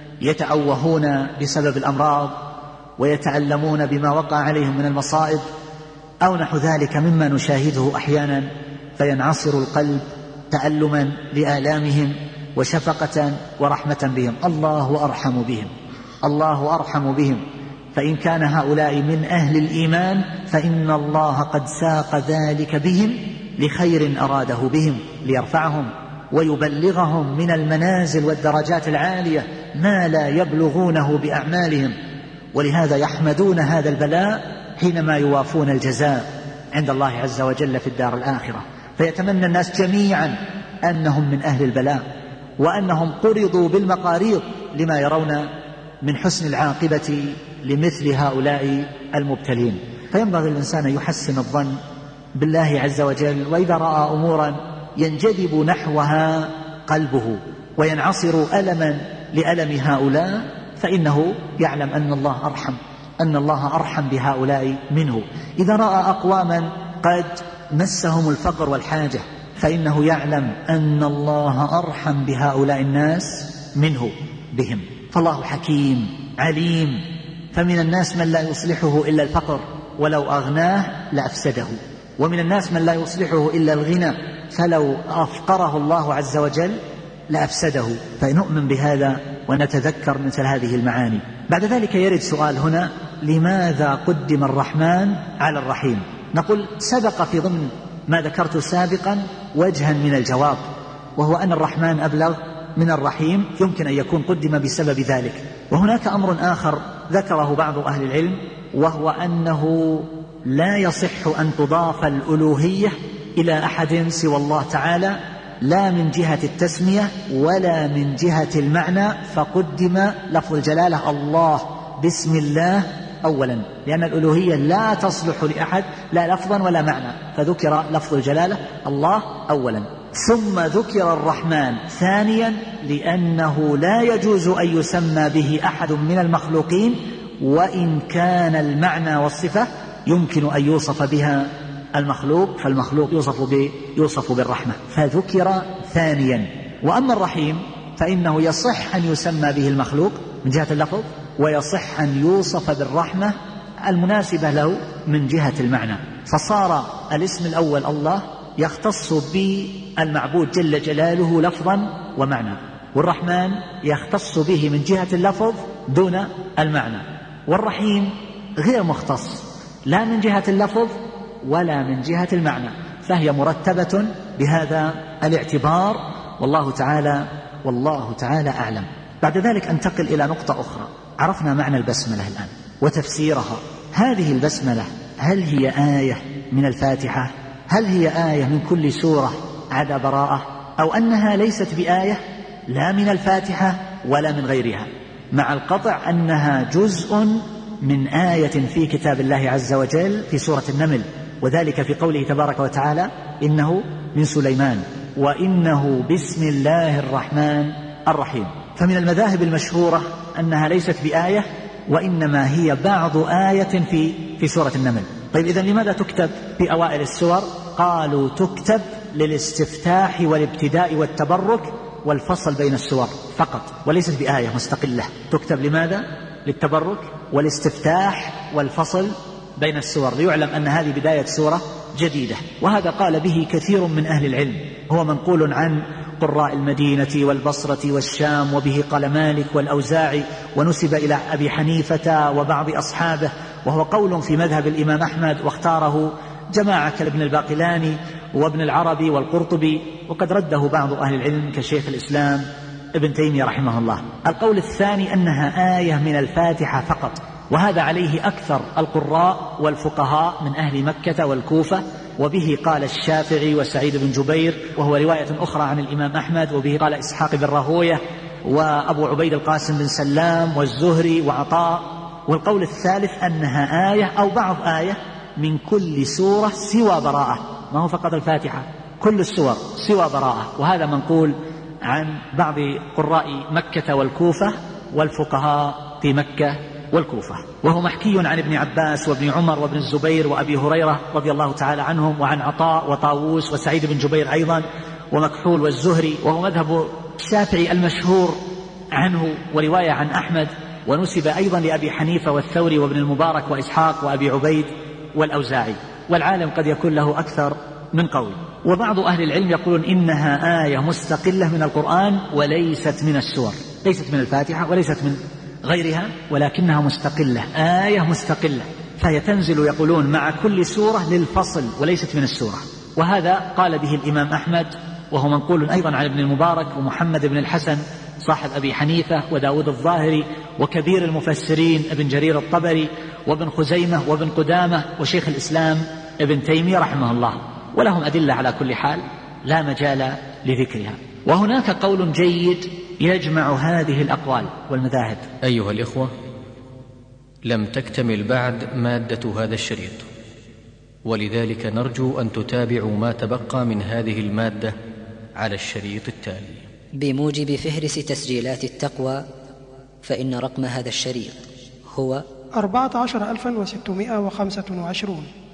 يتأوهون بسبب الأمراض ويتألمون بما وقع عليهم من المصائب أو نحو ذلك مما نشاهده أحيانا، فينعصر القلب تألما لآلامهم وشفقة ورحمة بهم. الله أرحم بهم، الله أرحم بهم. فإن كان هؤلاء من أهل الإيمان فإن الله قد ساق ذلك بهم لخير أراده بهم ليرفعهم ويبلغهم من المنازل والدرجات العالية ما لا يبلغونه بأعمالهم، ولهذا يحمدون هذا البلاء حينما يوافون الجزاء عند الله عز وجل في الدار الآخرة. فيتمنى الناس جميعا أنهم من أهل البلاء وأنهم قرضوا بالمقاريض لما يرون من حسن العاقبة لمثل هؤلاء المبتلين. فينبغي الإنسان أن يحسن الظن بالله عز وجل، وإذا رأى أمورا ينجذب نحوها قلبه وينعصر ألما لألم هؤلاء فإنه يعلم أن الله أرحم، أن الله أرحم بهؤلاء منه. إذا رأى أقواما قد مسهم الفقر والحاجة فإنه يعلم أن الله أرحم بهؤلاء الناس منه بهم، فالله حكيم عليم. فمن الناس من لا يصلحه إلا الفقر ولو أغناه لأفسده، ومن الناس من لا يصلحه إلا الغنى فلو أفقره الله عز وجل لأفسده. فنؤمن بهذا ونتذكر مثل هذه المعاني. بعد ذلك يرد سؤال هنا: لماذا قدم الرحمن على الرحيم؟ نقول سبق في ضمن ما ذكرت سابقا وجها من الجواب، وهو أن الرحمن أبلغ من الرحيم، يمكن أن يكون قدم بسبب ذلك. وهناك أمر آخر ذكره بعض أهل العلم، وهو أنه لا يصح أن تضاف الألوهية إلى أحد سوى الله تعالى، لا من جهة التسمية ولا من جهة المعنى، فقدم لفظ الجلالة الله بسم الله أولا، لأن الألوهية لا تصلح لأحد لا لفظا ولا معنى، فذكر لفظ الجلالة الله أولا. ثم ذكر الرحمن ثانيا، لأنه لا يجوز أن يسمى به أحد من المخلوقين، وإن كان المعنى والصفة يمكن أن يوصف بها المخلوق، فالمخلوق يوصف, يوصف بالرحمة، فذكر ثانيا. وأما الرحيم فإنه يصح أن يسمى به المخلوق من جهة اللفظ، ويصح أن يوصف بالرحمة المناسبة له من جهة المعنى، فصار الاسم الأول الله يختص بالمعبود جل جلاله لفظا ومعنى، والرحمن يختص به من جهة اللفظ دون المعنى، والرحيم غير مختص لا من جهة اللفظ ولا من جهة المعنى، فهي مرتبة بهذا الاعتبار، والله تعالى والله تعالى أعلم. بعد ذلك أنتقل إلى نقطة أخرى. عرفنا معنى البسملة الآن وتفسيرها. هذه البسملة هل هي آية من الفاتحة؟ هل هي آية من كل سورة عدا براءة؟ أو أنها ليست بآية لا من الفاتحة ولا من غيرها، مع القطع أنها جزء من آية في كتاب الله عز وجل في سورة النمل، وذلك في قوله تبارك وتعالى: إنه من سليمان وإنه بسم الله الرحمن الرحيم. فمن المذاهب المشهورة أنها ليست بآية، وإنما هي بعض آية في في سورة النمل. طيب إذن لماذا تكتب في أوائل السور؟ قالوا تكتب للاستفتاح والابتداء والتبرك والفصل بين السور فقط، وليست بآية مستقلة. تكتب لماذا؟ للتبرك والاستفتاح والفصل بين السور، ليعلم أن هذه بداية سورة جديدة. وهذا قال به كثير من أهل العلم، هو منقول عن قراء المدينة والبصرة والشام، وبه قال مالك والأوزاعي، ونسب إلى أبي حنيفة وبعض أصحابه، وهو قول في مذهب الإمام أحمد، واختاره جماعة كالابن الباقلاني وابن العربي والقرطبي، وقد رده بعض أهل العلم كشيخ الإسلام ابن تيمية رحمه الله. القول الثاني أنها آية من الفاتحة فقط، وهذا عليه أكثر القراء والفقهاء من أهل مكة والكوفة، وبه قال الشافعي وسعيد بن جبير، وهو رواية أخرى عن الإمام أحمد، وبه قال إسحاق بن راهوية وأبو عبيد القاسم بن سلام والزهري وعطاء. والقول الثالث أنها آية أو بعض آية من كل سورة سوى براءة، ما هو فقط الفاتحة، كل السور سوى براءة، وهذا منقول عن بعض قراء مكة والكوفة والفقهاء في مكة والكوفة، وهو محكي عن ابن عباس وابن عمر وابن الزبير وأبي هريرة رضي الله تعالى عنهم، وعن عطاء وطاووس وسعيد بن جبير أيضا ومكحول والزهري، وهو مذهب الشافعي المشهور عنه، ورواية عن أحمد، ونسب أيضا لأبي حنيفة والثوري وابن المبارك وإسحاق وأبي عبيد والأوزاعي، والعالم قد يكون له أكثر من قول. وبعض أهل العلم يقولون إنها آية مستقلة من القرآن وليست من السور، ليست من الفاتحة وليست من غيرها، ولكنها مستقلة، آية مستقلة، فهي تنزل يقولون مع كل سورة للفصل وليست من السورة. وهذا قال به الإمام أحمد، وهو منقول أيضا عن ابن المبارك ومحمد بن الحسن صاحب أبي حنيفة وداود الظاهري وكبير المفسرين ابن جرير الطبري وابن خزيمة وابن قدامة وشيخ الإسلام ابن تيمية رحمه الله، ولهم أدلة على كل حال لا مجال لذكرها. وهناك قول جيد يجمع هذه الأقوال والمذاهب. أيها الإخوة، لم تكتمل بعد مادة هذا الشريط، ولذلك نرجو أن تتابعوا ما تبقى من هذه المادة على الشريط التالي. بموجب فهرس تسجيلات التقوى، فإن رقم هذا الشريط هو أربعة عشر ألفا وستمائة وخمسة وعشرون.